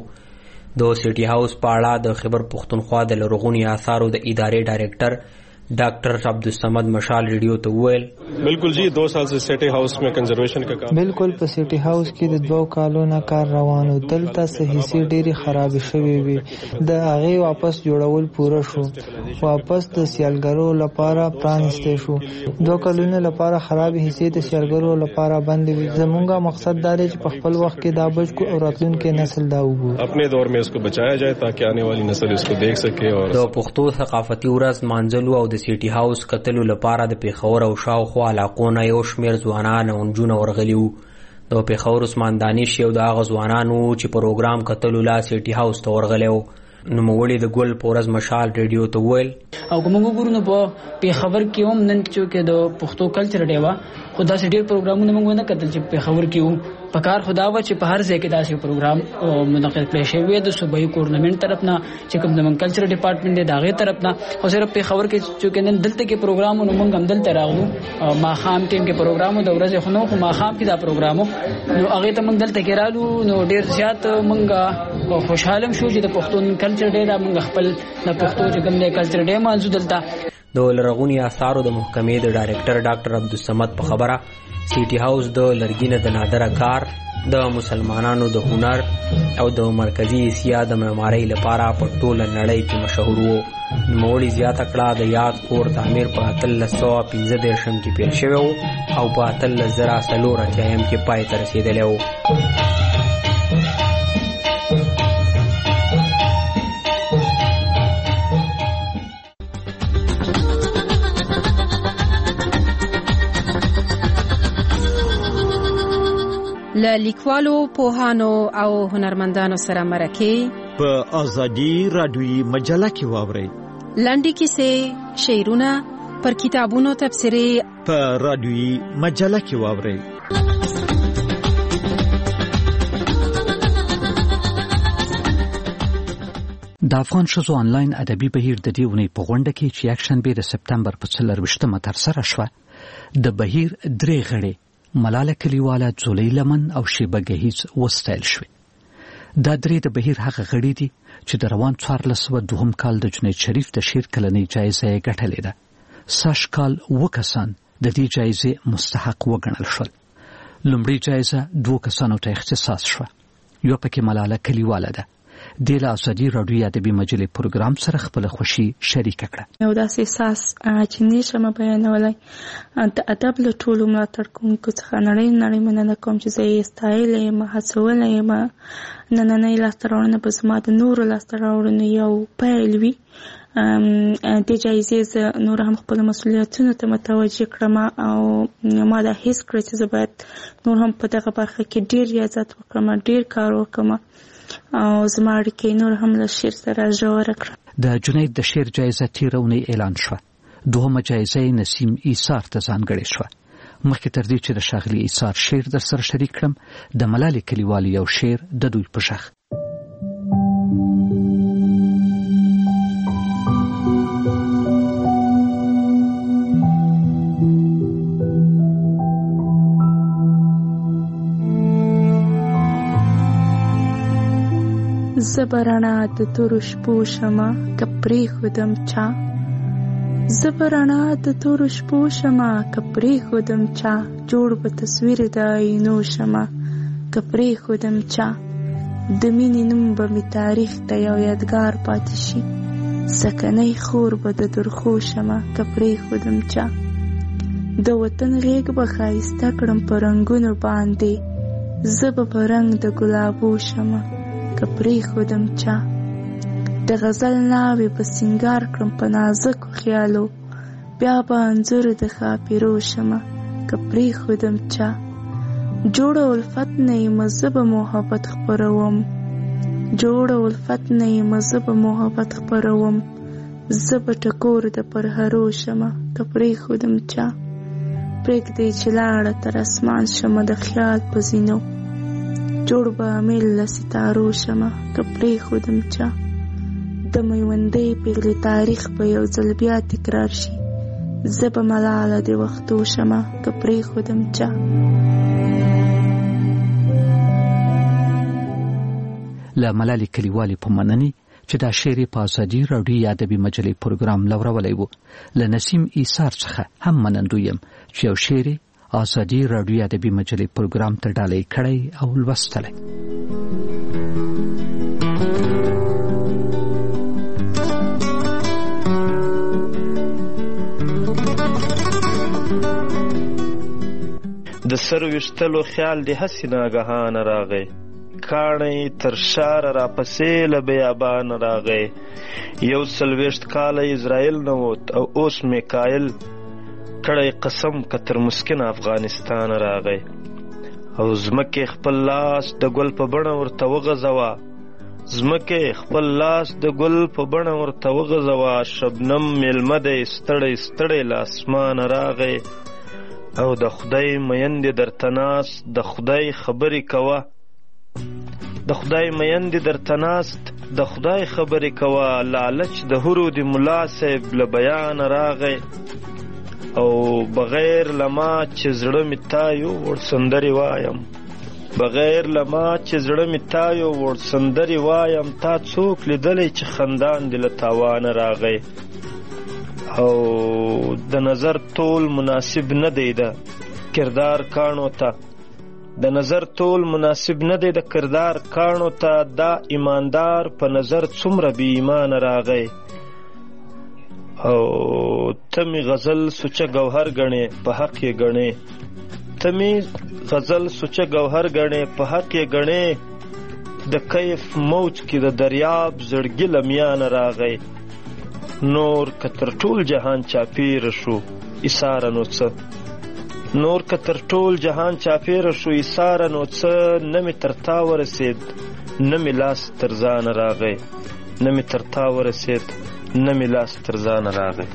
د سیټي هاوس په اړه د خیبر پښتونخوا د لرغوني آثارو د ادارې ډایریکټر ڈاکٹر عبدالصمد مشال ریڈیو ته ویل بالکل جی دو سال سے سیٹی ہاؤس میں کنزرویشن کا کام بالکل په سیټي هاوس کې د دوه کالو نه کار روانو. دلته صحیحي ډېری خراب شوې وي، د هغه واپس جوړول پوره شو، واپس د سیالګرو لپاره پرانیسته شو. دوه کلونو لپاره خراب حصے د سیالګرو لپاره بند وي. زموږه مقصد دا دی چې په خپل وخت کې دا بچ کو او راتلونکي نسل دا وګوري، اپنے دور میں اس کو بچایا جائے تاکہ آنے والی نسل اس کو دیکھ سکے. اور د پښتو ثقافتي ورځ مانځلو او د سیټي هاوس کتلو لپاره د پیښور او شاوخوا علاقو نه یو شمېر ځوانان او نجونه ورغلي وو. د پیښور عثمان دانش یو د هغه ځوانانو چې پروګرام کتلو لا سیټي هاوس ته ورغلی و. نوموړي د ګل پورز مشال ریډیو ته ویل او کومه ګورو نو په پیښور کې هم نن چې د پښتو کلچر ډیوا خدا سي ډیر پروګرامونه موږ نه کتل چې پیښور کې وو. پکار خدا و چې په هر ځای کې داسې پروګرام منعقد کړي شوی د صوبایي ګورنمنت طرف نه چې کوم د کلچر ډپارټمنټ دی داغه طرف نه. خو صرف پیښور کې چې نن دلته کې پروګرام نو موږ هم دلته راغلو. ما خام ټیم کې پروګرام د ورځې خو نو خو ما خام کې دا پروګرام نو هغه ته موږ دلته کې رالو نو ډیر زیات موږ خوشاله شو چې د پښتون کلچر ډیر موږ خپل د پښتو چې کوم د کلچر ډیر مانځو دلته. د لرغوني آثارو د محکمې د ډایرکټر ډاکټر عبدالصمد په خبره سیټي هاوس د لرګي د نادره کار د مسلمانانو د هنر او د مرکزی اسیا د معمارۍ لپاره په ټوله نړۍ کې مشهور و. نوموړي زیاته کړه د یاد کور تعمیر په اتلس سوه پنځه دېرشم کې پیل شوی و او په اتلس زره څلور اتیایم کې پای ته رسېدلی و. له لیکوالو، پوهانو او هنرمندانو سره مرکې په ازادي راډیویي مجله کې واورئ. لنډې کیسې، شعرونه، پر کتابونو تبصرې په راډیویي مجله کې واورئ. د افغان ښځو آنلاین ادبي بهیر د دې اونۍ په غونډه کې چې یکشنبې د سپتمبر په څلرویشتمه ترسره شوه، د بهیر درې غړي ملاله کلیواله، زولی لمن او شیبه گهیز وستایل شوې. دا درې د بهیر هغه غړي دي چې د روان څوارلس سوه دوهم کال د جنید شریف د شعر کلنۍ جایزه یې ګټلې ده. سږ کال اووه کسان د دې جایزې مستحق وګڼل شول. لومړۍ جایزه دوو کسانو ته اختصاص شوه. یوه پکې ملاله کلیواله ده. دې له ازادي راډیویي ادبي مجلې پروګرام سره خپله خوښي شریکه کړه. یو داسې احساس چې نه شم بیانولی، د ادب له ټولو ملاتړ کوونکو څخه نړۍ نړۍ مننه کوم چې زه یې ستایلی یم، هڅولی یم. نننۍ لاسته راوړنه به زما د نورو لاسته راوړنو یو پیل وي. دې جایزې زه نور هم خپلو مسؤلیتونو ته متوجه کړم او ما دا حس کړه چې زه باید نور هم په دغه برخه کې ډېر ریاضت وکړم، ډېر کار وکړم او زما اړیکې نور هم له شعر سره ژوره کړم. د جنید د شعر جایزه تېره اونۍ اعلان شوه. دوهمه جایزه یې نسیم ایثار ته ځانګړې شوه. مخکې تر دې چې د ښاغلي ایثار شعر در سره شریک کړم، د ملالې کلیوالې یو شعر د دوی په غږ. زه به رڼا د تورو شپو شمه که پرېښودم چا، زه به رڼا د تورو شپو شمه که پرېښودم چا، جوړ به تصویر د آینو شمه که پرېښودم چا، د مینې نوم به مې تاریخ ته یو یادګار پاتې شي، سکنۍ خور به د درخو شمه که پرېښودم چا، د وطن غېږ به ښایسته کړم په رنګونو باندې، زه به په رنګ د ګلابو شمه که پرېښودم چا، د غزل ناوې به سینګار کړم په نازکو خیالو، بیا به انځور د ښاپیرو شمه که پرېښودم چا، جوړه الفت نه یم زه به محبت خپروم، جوړه الفت نه یم زه به محبت خپروم، زه به ټکور د پرهرو شمه که پرېښودم چا، پرېږدی چې لاړه تر اسمان شمه د خیال په زینو، جوړ به امیل له ستارو شمه که پرېښودم چا، د میوندۍ پیغلې تاریخ به یو ځل بیا تکرار شي، زه به ملاله د وختو شمه که پرېښودم چا. له ملالې کلیوالې په مننې چې دا شعر په ازادي راډیویي ادبي مجلې پروګرام لورولی و، له نسیم ایثار څخه هم منندوی یم چې یو شعر ازادي راډیویي ادبي مجلې پروګرام ته ډالۍ کړی او لوستلی. د سر ویشتلو خیال دی هسې ناګهانه راغی، کاڼی تر شاره راپسې له بیابانه راغی، یو څلوېښت کاله اسرائیل نه ووت او اوس میکایل کړی قسم که تر مسکین افغانستان راغی، او ځمکې خپل لاس د ګل په بڼه ورته وغځوه، ځمکې خپل لاس د ګل په بڼه ورته وغځوه، شبنم میلمه دی ستړی ستړی له اسمانه راغی، او د خدای میندې درته ناست د خدای خبرې کوه، د خدای میندې درته ناست د خدای خبرې کوه، لالچ د هرو د ملا صاحب له بیانه راغی، او بغیر لما چې زړه مې تا یو وړ سندرې وایم، بغیر لما چې زړه مې تا یو وړ سندرې وایم، تا څوک لیدلی چې خندان دې له تاوانه راغی، او د نظر تول مناسب نه دی د کردار کاڼو ته د نظر تول مناسب نه دی د کردار کاڼو ته دا ایماندار په نظر څومره بې ایمانه راغی او ته می غزل سوچه گوهر ګڼې په حق یې ګڼې ته می غزل سوچه گوهر ګڼې په حق یې ګڼې د کیف موج کې د دریاب زړګي له میانه راغی نور که تر ټول جهان چاپیره شو ایساره نو څه نور که تر ټول جهان چاپیره شو ایساره نو څه نه مې تر تا ورسېد نه مې لاس تر ځانه راغی نه مې تر تا ورسېد نه مې لاس تر ځانه راغی.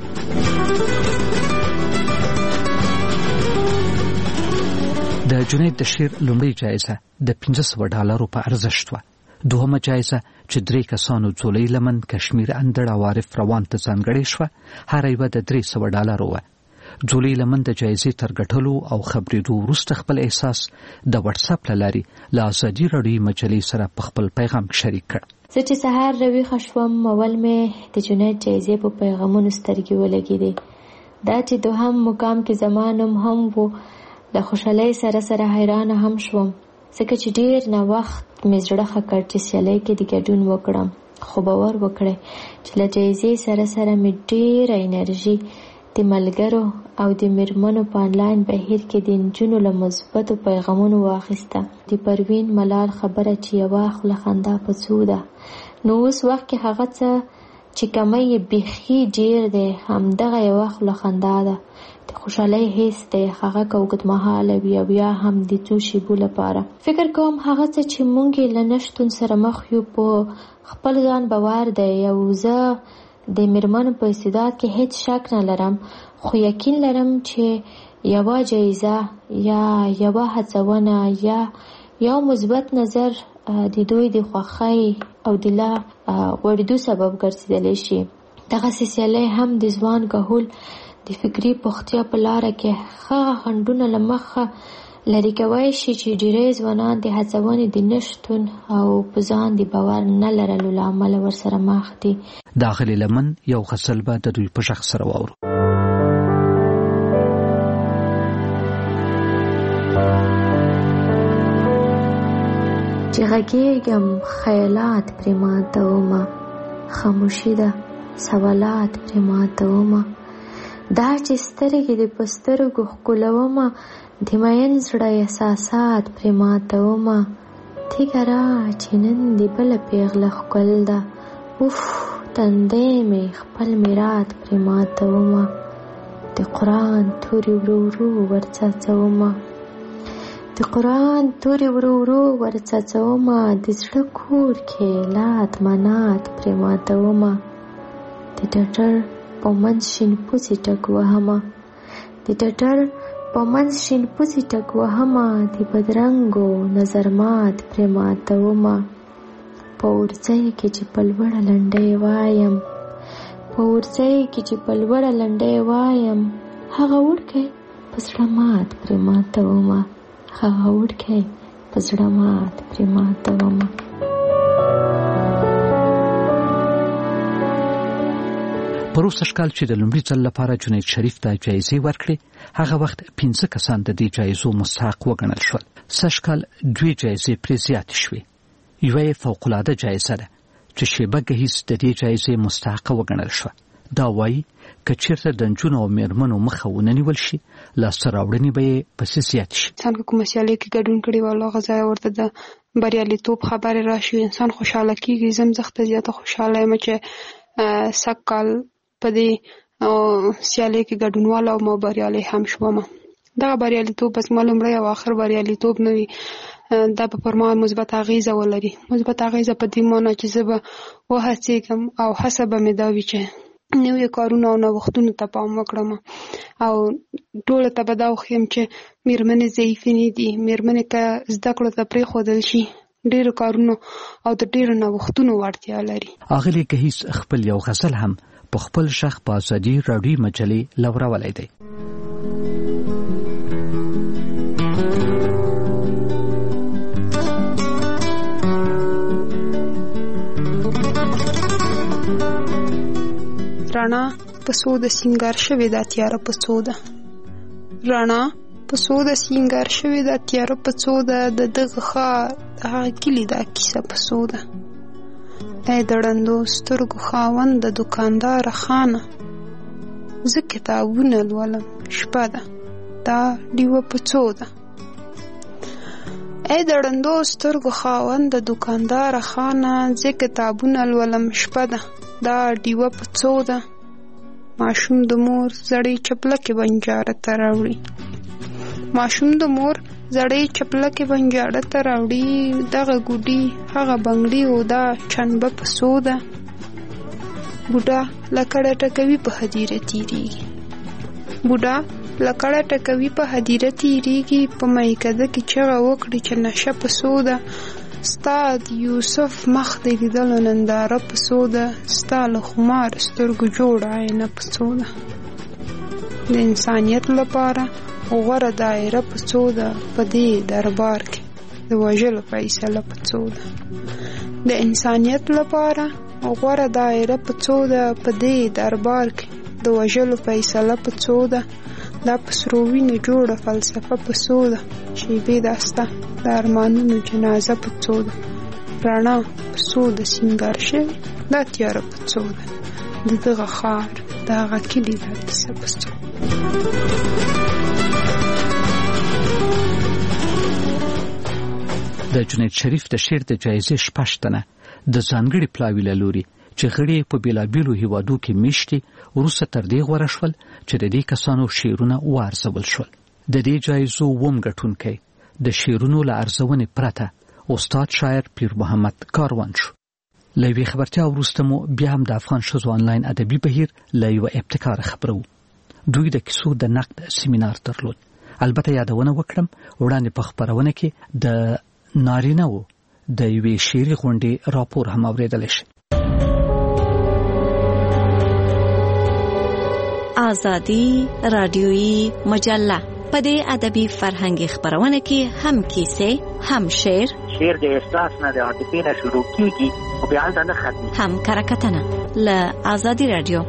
د جنید د شعر لومړۍ جایزه د پنځه سوه ډالرو په ارزښت وه. دوهمه جایزه چې درې کسانو ځولۍ لمن کشمیر اندړ او عارف روان ته ځانګړې شوه هر یوه د درې سوه ډالرو وه. ځولۍ لمن د جایزې تر ګټلو او خبرېدو وروسته خپل احساس د وټساپ له لارې له ازادي راډیو مجلې سره په خپل پیغام کې شریک کړ. زه چې سهار راویښه شوم اول مې د جنید جایزې په پیغامونو سترګې ولګېدې. دا چې دوهم مقام کې زما نوم هم و د خوشحالۍ سره سره حیرانه هم شوم ځکه چې ډېر نه وخت مې زړه ښه کړ چې سیالۍ کې د ګډون وکړم. خو باور وکړئ چې له جایزې سره سره مې ډېره انرژي د ملګرو او د میرمنو په آنلاین بهیر کې د نجونو له مثبتو پیغامونو واخیسته. د پروین ملال خبره چې یوه خوله خندا په څو ده نو اوس وخت کې هغه څه چې کمی یې بیخي ډېر دی همدغه یوه خوله خندا ده. د خوشحالۍ حس دی هغه که اوږدمهاله وي او یا هم د څو شېبو لپاره. فکر کوم هغه څه چې موږ یې له نشتون سره مخ یو په خپل ځان باور دی او زه د میرمنو په استعداد کې هیڅ شک نه لرم خو یقین لرم چې یوه جایزه یا یوه هڅونه یا یو مثبت نظر د دوی د خوښۍ او د لا غوړېدو سبب ګرځېدلی شي. دغسې سیالۍ هم د ځوان کهول د فکري پختیا په لاره کې هغه خنډونه له مخه لرې کوی شي چې ډېری ځوانان د هڅونې د نشتون او په ځان د باور نه لرلو له امله ورسره مخ دي. د اغلې لمن یو غزل به د دوی په غږ سره واورو. چې غږېږم خیالات پرې ماتومه خاموشي ده سوالات پرې ماتومه دا چې سترګې د په سترګو ښکلومه د مین زړه احساسات پرې ماتومه تیږه را چې نن د بله پیغله ښکل ده اوف تندی مې خپل میرات پرې ماتومه د قرآن تورې ورو ورو ورڅڅومه د قرآن تورې ورو ورو ورڅڅومه د زړه کور کې لات منات پرې ماتومه د ډاکټر په منځ شین پوڅې ټک وهمه د ډاکټر په منځ شین پوڅې ټک وهمه د بدرنګو نظر مات پرې ماتومه په ورځی کې چې په لوړه لنډۍ وایم په ورځی کې چې په لوړه لنډۍ وایم هغه وړکی په زړه مات پرې ماتومه هغه وړکی په زړه مات پرې ماتومه. پروسه شکال چې د لومړي ځل لپاره جنید شریف ته جایزې ورکړې هغه وخت پنځه کسان د دې جایزو مستحق وګڼل شول. سږکال دوې جایزې پرې زیاتې شوې. یوه یې فوقالعاده جایزه ده چې شیبه ګهیځ د دې جایزې مستحقه وګڼل شوه. دا وایي که چېرته د نجونو او میرمنو مخه ونه نیول شي لاسته راوړنې به یې پسې زیاتې شي. انسان که کومه سیالۍ کې ګډون کړی و الله غذا ورته د بریالیتوب خبرې راشي انسان خوشحاله کېږي. زه هم زښته زیاته خوشحاله یم چې سږکال په دې سیالۍ کې ګډونواله او ما بریالی هم شومه. دغه بریالیتوب بس ما لومړی او آخر بریالیتوب نه وي دا به پر ما مثبت اغیزه ولري. مثبت اغیزه په دې معنی چې زه به وهڅېږم او هڅه به مې دا وي چې نوي کارونه او نوښتونو ته پام وکړم او ټولو ته به دا وښیم چې میرمنې ضعیفې نه دي. میرمنې که زده کړو ته پرېښودل شي ډېرو کارونو او د ډېرو نوښتونو وړتیا لري. اغلې ګهیځ خپل یو غزل هم په خپل شخ په ازادي راډیو مجلې لورولی دی. رڼا د په څو د سینګار شوې دا تیاره په څو ده رڼا په څو د سینګار شوې دا تیاره په څو ده د دغه ښار د هغه کلي دا کیسه په څو ده ای د ړندو سترګو خاوند د دوکانداره خانه زه کتابونه لولم شپه ده دا ډیوه په څو ده ای د ړندو سترګو خاوند د دوکانداره خانه زه کتابونه لولم شپه ده دا ډیوه په څو ده ماشوم د مور زړې چپلکې بنجاره ته راوړي ماشوم د مور زړې چپلکې بنجاره ته راوړي دغه ګوډي هغه بنګړي او دا چنبه په څو ده بوډا لکړه ټکوي په هدیره تیریږي بوډا لکړه ټکوي په هدیره تیریږي په میکده کې چغه وکړي چې نشه په څو ده ستا د یوسف مخ د لیدلو ننداره په څو ده ستا له خمار سترګو جوړه آینه په څو ده د انسانیت لپاره غوره دایره په څو ده په دې دربار کې د وژلو فیصله په څو ده د انسانیت لپاره غوره دایره په څو ده په دې دربار کې د وژلو فیصله په څو ده دا په سرو وینو جوړه فلسفه په څو ده شیبې داسته د ارمانونو جنازه په څو ده رڼا په څو ده سینګار شوې دا تیاره په څو ده د دغه ښار د هغه کلي دا کیسه په څو د جنید شریف د شعر د جایزې شپږ تنه د ځانګړي پلاوي له لوري چې غړي په بیلابیلو هیوادو کې میشتي وروسته تر دې غوره شول چې د دې کسانو شعرونه وارزول شول. د دې جایزو ووم ګټونکی د شعرونو له ارزونې پرته استاد شاعر پیر محمد کاروان شو. له یوې خبرتیا وروسته مو بیا هم د افغان ښځو آنلاین ادبي بهیر له یوه ابتکاره خبره وو. دوی د کیسو د نقد سیمینار درلود. البته یادونه وکړم وړاندې په خپرونه کې د نارینه وو د یوې شعري غونډې راپور هم اورېدلی شي. آزادی رادیویی مجله په دې ادبي فرهنګي خبرونه کې هم کیسې هم شعر شعر د احساس نه د عاطفې نه شروع کیږي او بیا هلته نه ختمي هم کرکټنه له آزادی رادیو.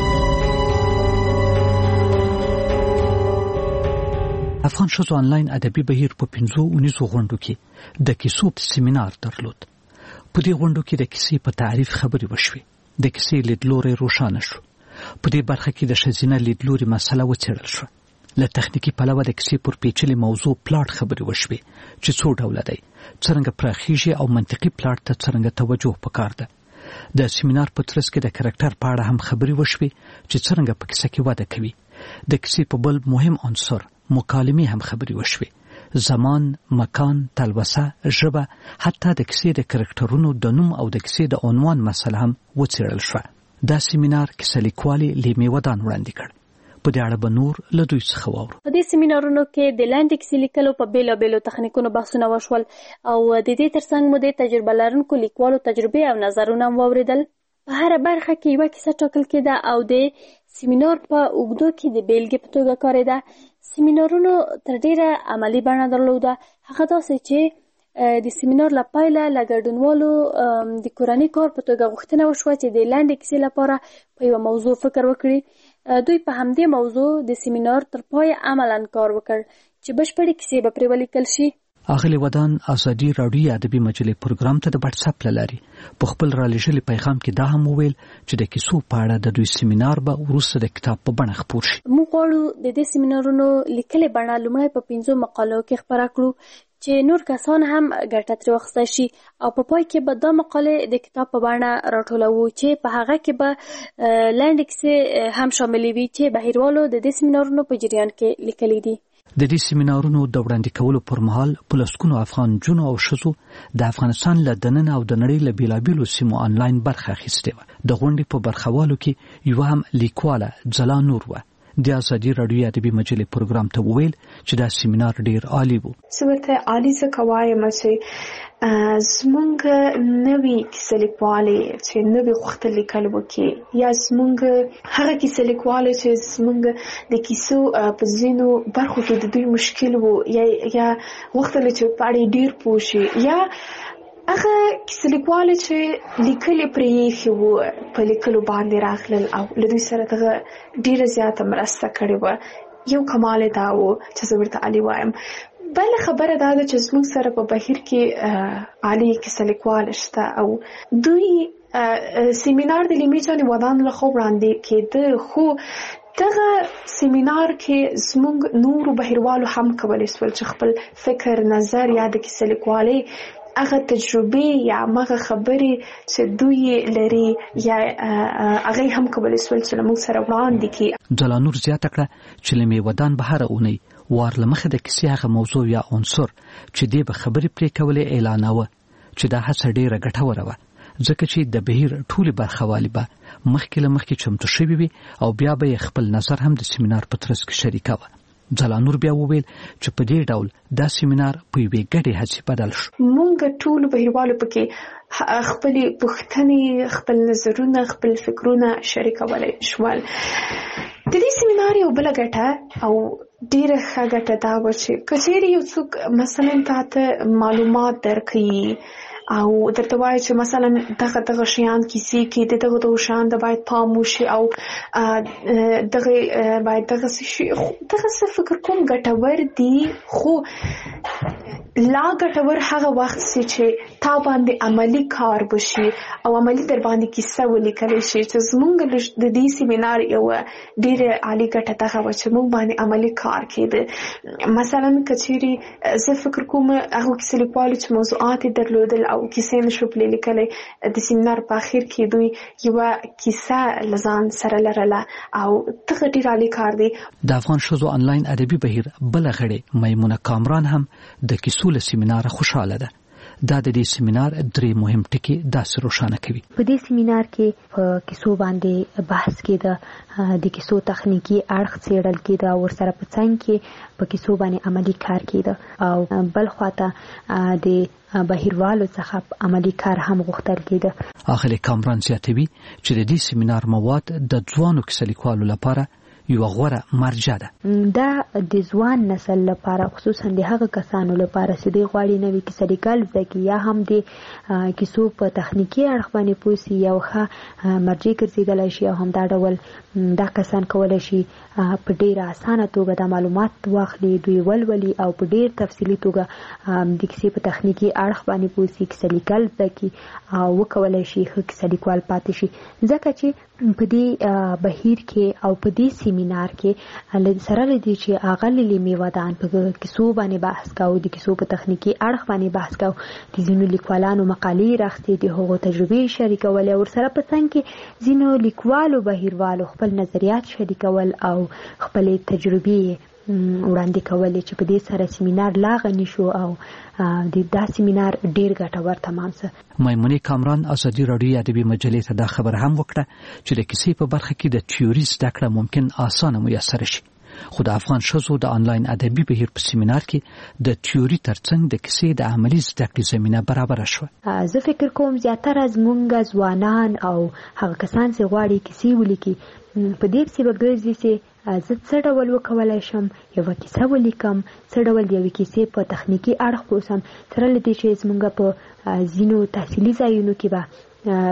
افغان ښځو آنلاین ادبي بهیر په پنځو اونیزو غونډو کې د کیسو سیمینار درلود. په دې غونډو کې د کیسې په تعریف خبرې وشوې. د کیسې لیدلوری روښانه شو. په دې برخه کې د ښځینه لیدلوري مسله وڅېړل شوه. له تخنیکي پلوه د کیسې پر پیچلې موضوع پلاټ خبرې وشوې چې څو ډوله دی، څرنګه پراخیږي او منطقي پلاټ ته څرنګه توجه پکار ده. د سیمینار په ترڅ کې د کرکټر په اړه هم خبرې وشوې چې څرنګه په کیسه کې وده کوي. د کیسې په بل مهم عنصر مکالمې هم خبرې وشوې. زمان، مکان، تلوسه، ژبه، حتی د کیسې د کرکټرونو د نوم او د کیسې د عنوان مسله هم وڅېړل شوه. دا سیمینار کیسه لیکوالې لیمې ودان وړاندې کړ. په دې اړه به نور له دوی څخه واورو. په دې سیمینارونو کې د لنډې کیسې لیکلو په بېلابېلو تخنیکونو بحثونه وشول او د دې ترڅنګ مو د تجربه لرونکو لیکوالو تجربې او نظرونه هم واورېدل. په هره برخه کې یوه کیسه ټاکل کېده او د سیمینار په اوږدو کې د بېلګې په توګه کارېده. سیمینارونو تر ډېره عملي بڼه درلوده. هغه داسې چې د سیمینار له پیله له ګډونوالو د کورني کار په توګه غوښتنه وشوه چې د لنډې کیسې لپاره په یوه موضوع فکر وکړي. دوی په همدې موضوع د سیمینار تر پای عملاً کار وکړ چې بشپړې کیسې به پرې ولیکل شي. اغلې ودان ازادي راډیو ادبي مجلې پروګرام ته د واتساپ له لارې په خپل رالېږلي پیغام کې دا هم وویل چې د کیسو په اړه د دوی سیمینار به وروسته د کتاب په بڼه خپور شي. موږ غواړو د دې سیمینارونو لیکلې بڼه لومړی په پنځو مقالو کې خپره کړو چې نور کسان هم ګټه ترې واخیستی شي او په پای کې به دا مقالې د کتاب په بڼه راټولوو چې په هغه کې به لنډې کیسې هم شاملې وي چې بهیروالو د دې سیمینارونو په جریان کې لیکلي دي. د دې سیمینارونو د وړاندې کولو پر مهال په لسګونو افغان نجونو او ښځو د افغانستان له دننه او د نړۍ له بېلابېلو سیمو آنلاین برخه اخیستې وه. د غونډې په برخوالو کې یوه هم لیکواله ځلا نور وه. د ازادي راډیو ادبي مجلې پروګرام ته وویل چې دا سیمینار ډېر عالي و. زه ورته عالي ځکه وایم چې زمونږ نوي کیسه لیکوالې چې نوي غوښتل لیکل وکړي یا زمونږ هغه کیسه لیکوالې چې زمونږ د کیسو په ځینو برخو کې د دوی مشکل و یا یا غوښتل چې په اړه ډېر پوه شي یا هغه کیسه لیکوال چې لیکلي پرې وو په لیکلو باندې راغلل او له دوی سره دغه ډیره زیاته مرسته کړې وه، یو کمال دا و چې زه ورته علي وایم. بل خبره دا ده چې زموږ سره په بهیر کې علي کیسه لیکوال شته او دوی سیمینار د لیمې جانې ودان له خو وړاندې کېده، خو دغه سیمینار کې زموږ نورو بهیروالو هم کولی سول چې خپل فکر، نظر یا د کیسه لیکوالۍ هغه تجربې یا هغه خبرې چې دوی لري یا هغه هم کولی سول چې موږ سره وړاندې کړي. جلانور زیاته کړه چې له میودان بهر اونۍ وار له مخه د کیسې هغه موضوع یا عنصر چې دی به خبرې پرې کولې اعلانوه چې دا هڅه ډیره ګټوره وه، ځکه چې د بهیر ټولې برخوالې به مخکې له مخکې چمتو شوي وي او بیا به یې خپل نظر هم د سیمینار په ترڅ کې شریکوه. جلانور بیا وویل چې په دې ډول دا سیمینار په یوې ګډې هڅې بدل شو. مونږ ټولو بهیروالو پکې خپلې پوښتنې، خپل نظرونه، خپل فکرونه شریکولی شول. د دې سیمینار یو بله ګټه او ډیره ښه ګټه دا وه چې که چیرې یو څوک مثلا تاته معلومات درکوي او درته وایي چې مثلا دغه دغه شیان کیسې کې د دغه دغه شیان د باید پام وشي او دغه باید دغه شي، دغه څه فکر کوم ګټور دي، خو لا ګټور هغه وخت چې تا باندې عملی کار وشي او عملی در باندې کیسه ولیکلی شي. چې زموږ د دې سیمینار یو ډیره عالي ګټه دغه وه چې موږ باندې عملی کار کېده. مثلا که چیرې زه فکر کوم هغو کیسه لیکوالو چې موضوعات یې درلودل او کیسې نشو پرې لیکلی، د سیمینار په اخر کې دوی یوه کیسه له ځان سره لرله او دغه ډېر عالي کار دی. د افغان ښځو انلاین ادبي بهیر بله غړې میمونه کامران هم د کیسو له سیمیناره خوشحاله ده. دا د دې سیمینار درې مهم ټکي داسې روښانه کوي. په دې سیمینار کې په کیسو باندې بحث کېده، د کیسو تخنیکی اړخ څېړل کېده او ورسره په څنګ کې په کیسو باندې عملی کار کېده او بل خواته د بهیروالو څخه عملی کار هم غوښتل کېده. اغلې کامران زیاتوي چې د دې سیمینار مواد د ځوانو کیسه لیکوالو لپاره یو غوره مرجع ده. دا د ځوان نسل لپاره، خصوصا د هغه کسانو لپاره چې دوی غواړي نوې کیسه لیکل زده کړي یا هم د کیسو په تخنیکي اړخ باندې پوه سي، یو ښه مرجع ګرځېدلی شي او همدا ډول دا کسان کولی شي په ډېره اسانه توګه د معلومات واخلي، دوی ولولي او په ډېر تفصیلي توګه د کیسې په تخنیکي اړخ باندې پوه سي، کیسه لیکل زده کړي او وکولی شي ښه کیسه لیکوال پاتې شي. ځکه چې په دې بهیر کې او په دې سیمینار کې سره له دې چې هغه له لیمې ودان په کیسو باندې بحث کوو، د کیسو په تخنیکي اړخ باندې بحث کوو، د ځینو لیکوالانو مقالې راخستې، د هغو تجربې شریکول او ورسره په څنګ کې ځینو لیکوالو بهیروالو خپل نظریات شریکول او خپلې تجربې وړاندې کولې چې په دې سره سیمینار لا غني شو او د دا سیمینار ډیر ګټور تمام سه. میمونې کامران ازادي راډیو ادبي مجلې ته دا خبر هم وکړه چې د کیسې په برخه کې د تیوري زده کړه ممکن اسانه میسر شي، خو د افغان ښځو د انلاین ادبي بهیر په سیمینار کې د تیوري ترڅنګ د کیسې د عملي زده کړې زمینه برابره شوه. زه فکر کوم زیاتره زموږ ځوانان او هغه کسان چې غواړي کیسې ولیکي په دې پسې به ګرځي چې زه څه ډول وکولی شم یوه کیسه ولیکم، څه ډول د یوې کیسې په تخنیکي اړخ پوه سم، سره له دې چې زموږ په ځینو تحصیلي ځایونو کې به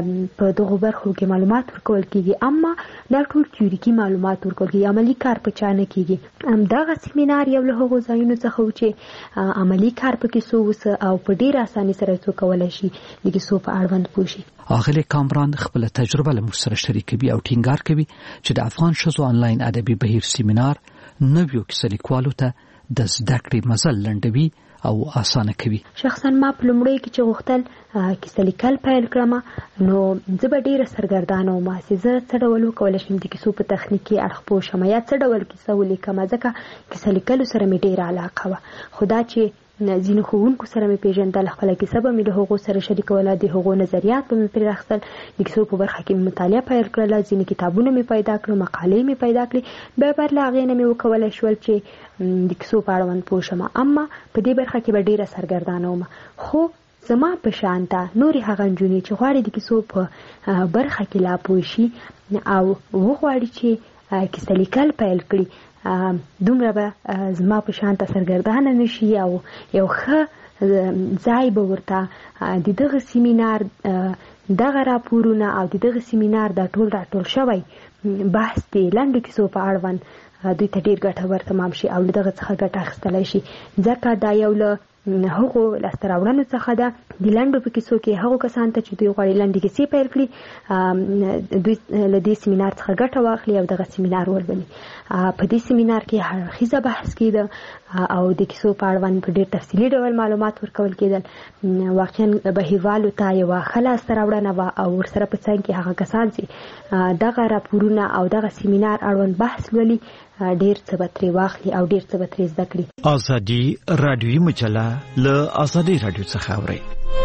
په دغو برخو کې معلومات ورکول کېږي، اما دا ټول تیوریکي معلومات ورکول کېږي، عملي کار په چا نه کېږي. همدغه سیمینار یو له هغو ځایونو څخه و چې عملي کار په کیسو وسه او په ډېره اسانۍ سره څوک کولی شي د کیسو په اړوند پوه شي. اغلې کامران خپله تجربه له موږ سره شریکوي او ټینګار کوي چې د افغان ښځو انلاین ادبي بهیر سیمینار نویو کیسه لیکوالو ته د زده کړې مزل لنډوي او اسانه کوي. شخصا ما په لومړیو کې چې غوښتل کیسه لیکل پیل کړم نو زه به ډېره سرګردانه وم چې زه څه ډول وکولی شم د کیسو په تخنیکي اړخ پوه شم یا څه ډول کیسه ولیکم، ځکه کیسه لیکلو سره مې ډېره علاقه وه. خو دا چې ځینو ښوونکو سره مې پیژندل، خپله کیسه به مې له هغو سره شریکوله، د هغو نظریات به مې پرې راخیستل، د کیسو په برخه کې مې مطالعه پیل کړله، ځینې کتابونه مې پیدا کړل، مقالې مې پیدا کړې، بیا بر له هغې نه مې وکولی شول چې د کیسو په اړوند پوه شم. اما په دې برخه کې به ډېره سرګردانه وم، خو زما په شان ته نورې هغه نجونې چې غواړي د کیسو په برخه کې لا پوه شي او وغواړي چې کیسه لیکل پیل کړي، دومره به زما په شان ته سرګردانه نشي او یو ښه ځای به ورته د دغه سیمینار دغه راپورونه او د دغه سیمینار دا ټول راټول شوی بحث د لنډو کیسو په اړوند دوی ته ډېر ګټور تمام شي او له دغه څخه ګټه اخیستلی شي، ځکه دا یو له هغو لاسته راوړنو څخه ده د لنډو په کیسو کې هغو کسان ته چې دوی غواړي لنډې کیسې پیل کړي دوی له دې سیمینار څخه ګټه واخلي او دغه سیمینار ولولي. په دې سیمینار کې هر اړخیزه بحث کېده او د کیسو په اړوند په ډېر تفصیلي ډول معلومات ورکول کېدل. واقعا بهیروالو ته یوه ښه لاسته راوړنه وه او ورسره په څنګ کې هغه کسان چې دغه راپورونه او دغه سیمینار اړوند بحث لولي ډېر څه به ترې واخلي او ډېر څه به ترې زده کړي. ازادي راډیویي مجله له ازادي راډیو څخه اورئ.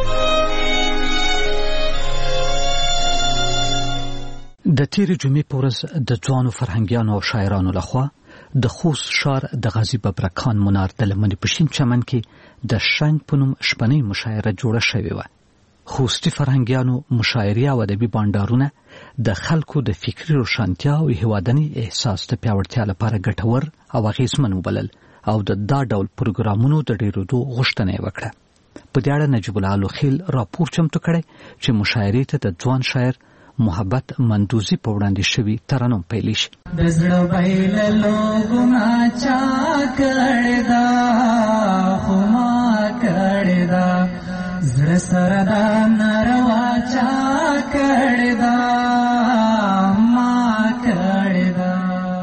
د تیرې جمعې په ورځ د ځوانو فرهنګیانو او شاعرانو لخوا د خوست ښار د غازي ببرک خان منار د لمنې په شین چمن کې د شنګ په نوم شپنۍ مشاعره جوړه شوې وه. خوستي فرهنګیانو مشاعرې او ادبي بانډارونه د خلکو د فکري روښانتیا او هیوادني احساس د پیاوړتیا لپاره ګټور او اغېزمن وبلل او د دا ډول پروګرامونو د ډېرېدو غوښتنه یې وکړه. په دې اړه نجیب الله لوخیل راپور چمتو کړی چې مشاعرې ته د ځوان شاعر محبت مندوزي په وړاندې شوي ترنم پیلی شي. د زړه بایللو ګناه چا کړې ده خو ما کړې ده زړه سره دا ناروا چا کړې ده ما کړې ده.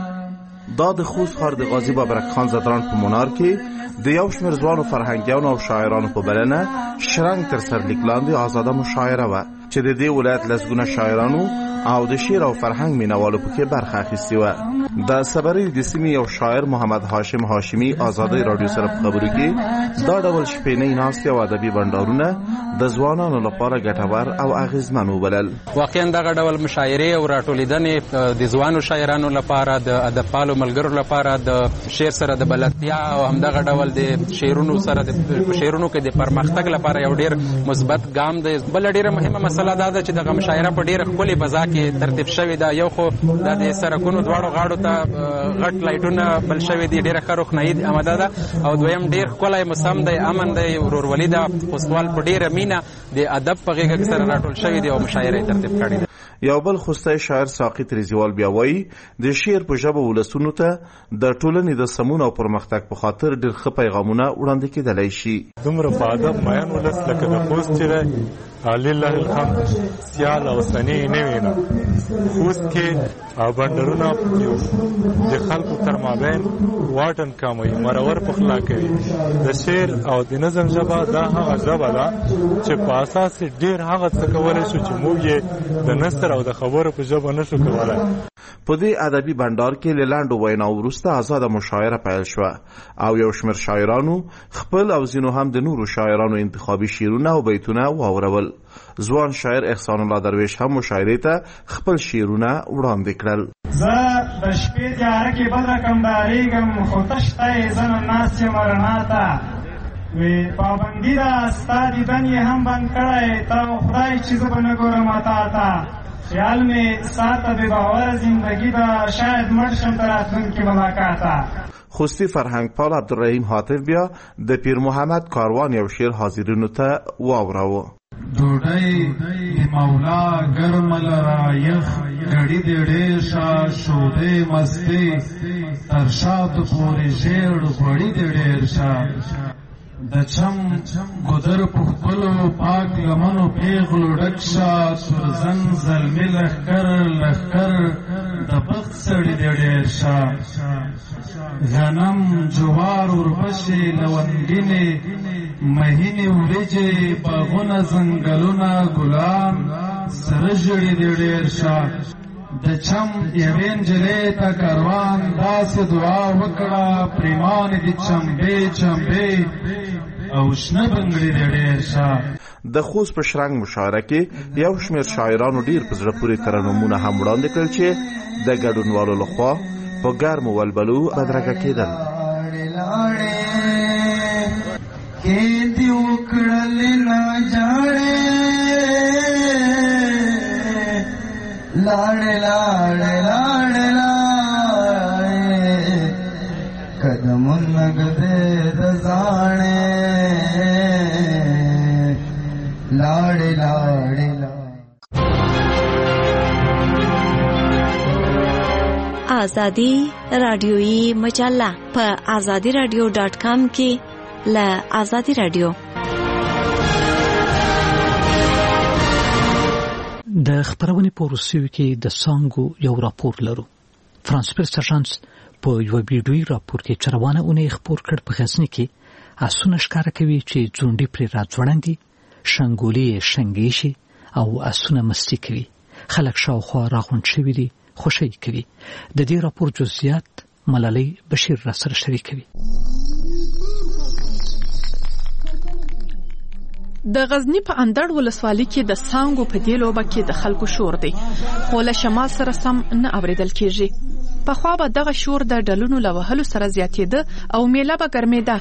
دا د خوست ښار د غازي ببرک خان زدران په منار کې د یو شمېر ځوانو فرهنګیانو او شاعرانو په بلنه شرنګ تر سرلیک لاندې ازاده مشاعره وه چې د دې ولایت لسګونه شاعرانو او د شعر او فرهنګ مینوالو پکې برخه اخیستې وه. د صبرۍ د سیمې یو شاعر محمد هاشم هاشمي ازادۍ راډیو سره په خبرو کې دا ډول شپېنۍ ناستې او ادبي بنډارونه د ځوانانو لپاره ګټور او اغېزمن وبلل. واقعا دغه ډول مشاعرې او راټولېدنې د ځوانو شاعرانو لپاره د ادبپالو ملګرو لپاره د شعر سره د بلدتیا او همدغه ډول د شعرونو سره د شعرونو کې د پرمختګ لپاره یو ډېر مثبت ګام دی. بله ډېره مهمه مسله دا ده چې دغه مشاعره په ډېره ښکلې فضا کې ترتیب شوې ده. یو خو د سړکونو دواړو غاړو ته غټ لایټونه بل شوي دي، ډېره ښه روښنایي آماده ده، او دویم ډېر ښکلی موسم دی، امن دی، ورورولي ده. خوستوال په ډېره مینه د ادب په غېږه کې سره راټول شوي دي او مشاعره یې ترتیب کړې ده. یو بل خوستی شاعر ساقي تریزیوال بیا وایي د شعر په ژبه ولسونو ته د ټولنې د سمون او پرمختګ په خاطر ډېر ښه پیغامونه وړاندې کېدلی شي. دومره په ادب مین ولس لکه د خوست چې دی لله الحمد سیال او سنې نه وینه. خوست کې بنډرونه د خلکو تر مابین واټن کموي، مرور پخلا کوي. د شعر او د نظم ژبه دا هغه ژبه ده چې په اساس ډېر هغه څه کولی شو چې موږ یې د نثر او د خبرو په ژبه نشو کولی. په دې ادبي بنډار کې له لنډو ویناو وروسته ازاده مشاعره پیل شوه او یو شمېر شاعرانو خپل او ځینو هم د نورو شاعرانو انتخابي شعرونه او بیتونه واورول. ځوان شاعر احسان الله درویش هم مشاعرې ته خپل شعرونه وړاندې کړل. زه د شپې تیاره کې بل رقم ډارېږم خو تش ته یې زه نن ناست یم رڼا ته وی پابندي ده ستا دیدن یې هم بند کړی ته خدای چې زه به نه ګورم تا ته خیال مې ساته بې باوره زندګي ده شاید مړ شم تر راتلونکي ملاقاته. خوستی فرهنګ پال عبدالرحیم حاطف بیا د پیر محمد کاروان یو شعر حاضرینو ته واوراوه. ډوډۍ د مولا ګرم لره یخ غړي دې ډېر شه شودې مستې تر شاتو پورې ژیړ غوړي دې ډېر شه د چم ګودر په خپلو پاک لمنو پیغلو ډک شه سرزن زلمي لښکر لښکر د بخت سړي دې ډېر شه غنم جوار ورپسې لونګینې مهینې وریجې باغونه ځنګلونه ګلان سره ژړي دې ډېر شه د چم یوې نجلۍ ته کاروان داسې دعا وکړه پریمانې دې چمبې چمبې او شنه بنګړي دې ډېر شه. د خوست په شرنګ مشاعره کې یو شمېر شاعرانو ډېر په زړه پورې ترنمونه هم وړاندې کړل چې د ګډونوالو لخوا په ګرمو ولبلو بدرګه کېدل. کې دې وکړلې نه جاړې لاړې لاړې لاړې لاړې قدمونه ګدې د ځاڼې لاړې لاړې آزادی رادیویی مجله په آزادی رادیو ډاټ کام کې له آزادی رادیو د خبرونې په روسیو کې د سانګو یو راپور لرو. فرانس پرس اژانس په یو ویډیویي راپور کې چروانه اونې خبر کړ په غزنی کې اسونه ښکار کوي چې ځونډي پر راځوړندي شنګولي شنګیشي او اسونه مستی کوي. خلک شاوخوا راغونډ شوي دي، خوشی کوي. د دې راپور جزئیات ملالۍ بشیر را سره شریکوي. د غزنی په اندړ ولسوالۍ کې د سانګو په دی لوبه کې د خلکو شور دی، خو له شمال سره سم نه اوریدل کېږي. پخوا به دغه شور د ډلونو له وهلو سره زیاتېده او میله به ګرمېده.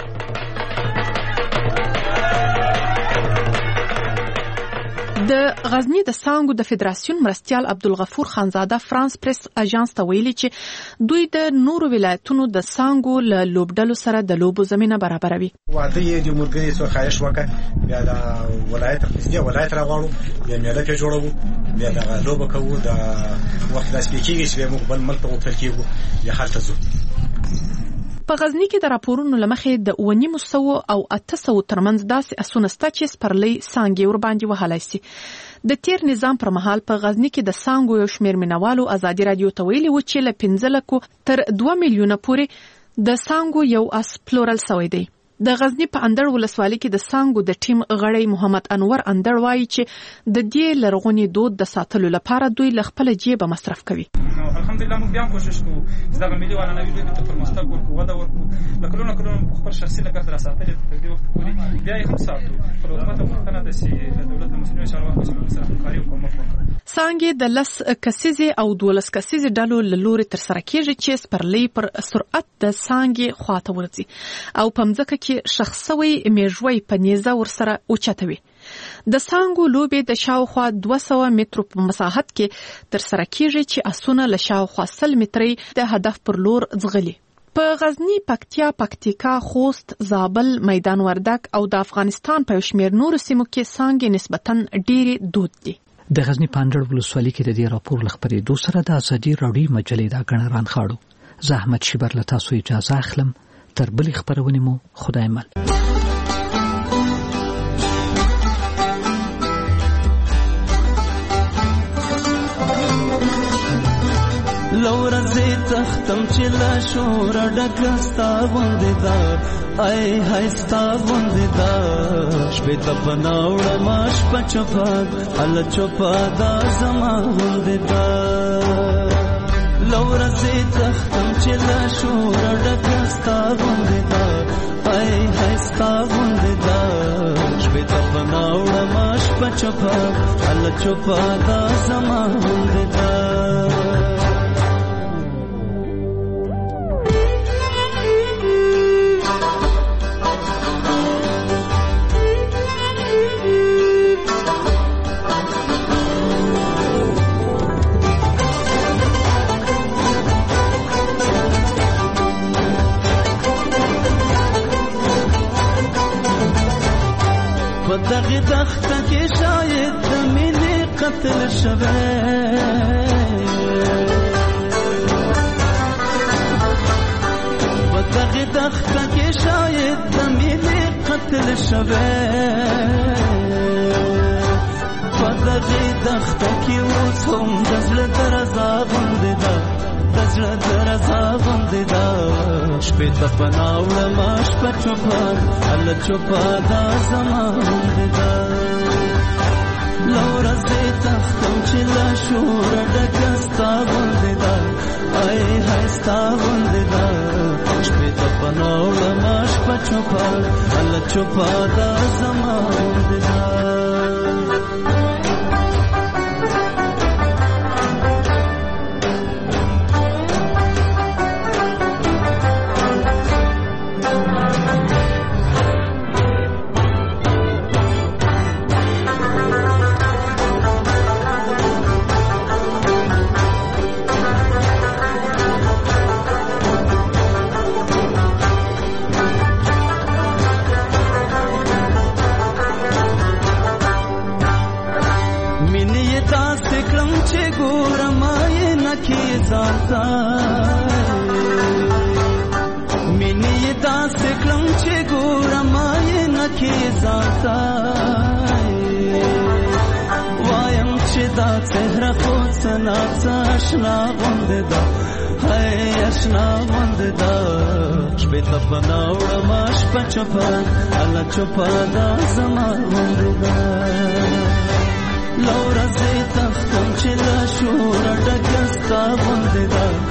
د غزنی د سانګو د فدراسیون مرستیال عبدالغفور خانزاده فرانس پرس اژانس ته ویلي چې دوی د نورو ولایتونو د سانګو له لوبډلو سره د لوبو زمینه برابروي. واده یې د مرګري څو خواهش وکړ، بیا د ولایت خپل ولایت راغړو، بیا میله کې جوړو، بیا د لوبه کوو. د وخت داس کېږي چې موږ بل ملک ته وتل کېږو یا هلته ځو. په غزنی کې د راپورونو لمخې د ونیمو سو او اته سو ترمنځ داسې اسونه سته چې سپرلۍ سانګې ور باندې وهلای شي. د تیر نظام پر مهال په غزنی کې د سانګو یو شمېر مینوالو آزادي رادیو ته ویلي و چې له پنځه لکو تر دوه میلیونه پورې د سانګو یو اس پلورل شوی دی. د غزنی په اندړ ولسوالۍ کې د سانګو د ټیم غړی محمد انور اندړ وایي چې د دې لرغونی دود د ساتلو لپاره دوی له خپل جیبه مصرف کوي. الحمدلله موږ بیا کوشش کوو چې دا ملي والنوي لوبې ته پرمختګ ورکړو، وده ورکړو. لکلونه کلونه خپل شخصي لګښت را ساتلې تر دې وخت پورې بیا یې هم ساتو. پر حکومت مخکنه د سي دولت مسؤلینو سره وخت سره همکاري وکړو. سانګې د لس کسیزې او دولس کسیزې ډلو له لوري تر سره کېږي چې سپرلۍ پر سرعت د سانګې خواته ورځي او په مځکه کې شخصوي میژوي په نیزه ورسره اوچتوي. د سانګو لوبې د شاوخوا دوه سوه مترو په مساحت کې تر سره کېږي چې اسونه له شاوخوا سل مترۍ د هدف پر لور ځغلي. په غزنی، پکتیا، پکتیکا، خوست، زابل، میدان وردګ او د افغانستان په شمیر نورو سیمو کې سانګې نسبتاً ډېرې دود دي. د غزنی په اندړ ولسوالۍ کې د دې راپور لخبرېدو سره د ازادي راډیو مجلې دا غڼه رانخاړو. زه احمد شیبر له تاسو اجازه اخلم. تر بلې خبرونې مو خدای مل. لورځې تختم چې لا شور ډکه ستا غوندې ده، ای های ستا غوندې ده. شپې ته بناوړه ما شپه چوپه هله چوپه دا زما غوندې ده. لورځې تختم چې لا شور ډکه ستا غوندې ده، ای های ستا غوندې ده. شپې ته بناوړه ما شپه چوپه هله چوپه دا زما غوندې ده. دغه دخته کې شاید د مینې قتل شوی، په دغه دخته کې شاید د مینې قتل شوی. په دغه دخته کې اوس هم د زړه درزا غوندې ده، د زړه درزا غوندې ده. شپې ته پناوړه ما شپه چوپه هله چوپه دا زما غوندې ده. لورځې تختم چې لا شوره ډکه ستا غوندې ده، ای های ستا غوندې ده. شپې ته پناوړه ما شپه چوپه هله چوپه دا زما غوندې ده. مینې داسې کړم چې ګورم یې نکې ځانته مینې داسې کړم چې ګورم یې نکې ځانته وایم چې دا څهره خو څه ناڅه اشنا غوندې ده هی اشنا غوندې ده شپې ته پناه وړم شپه چوپه الله چوپه دا زما غوندې ده له ورځې تختم چې له شوره ډکه ستا غوندې ده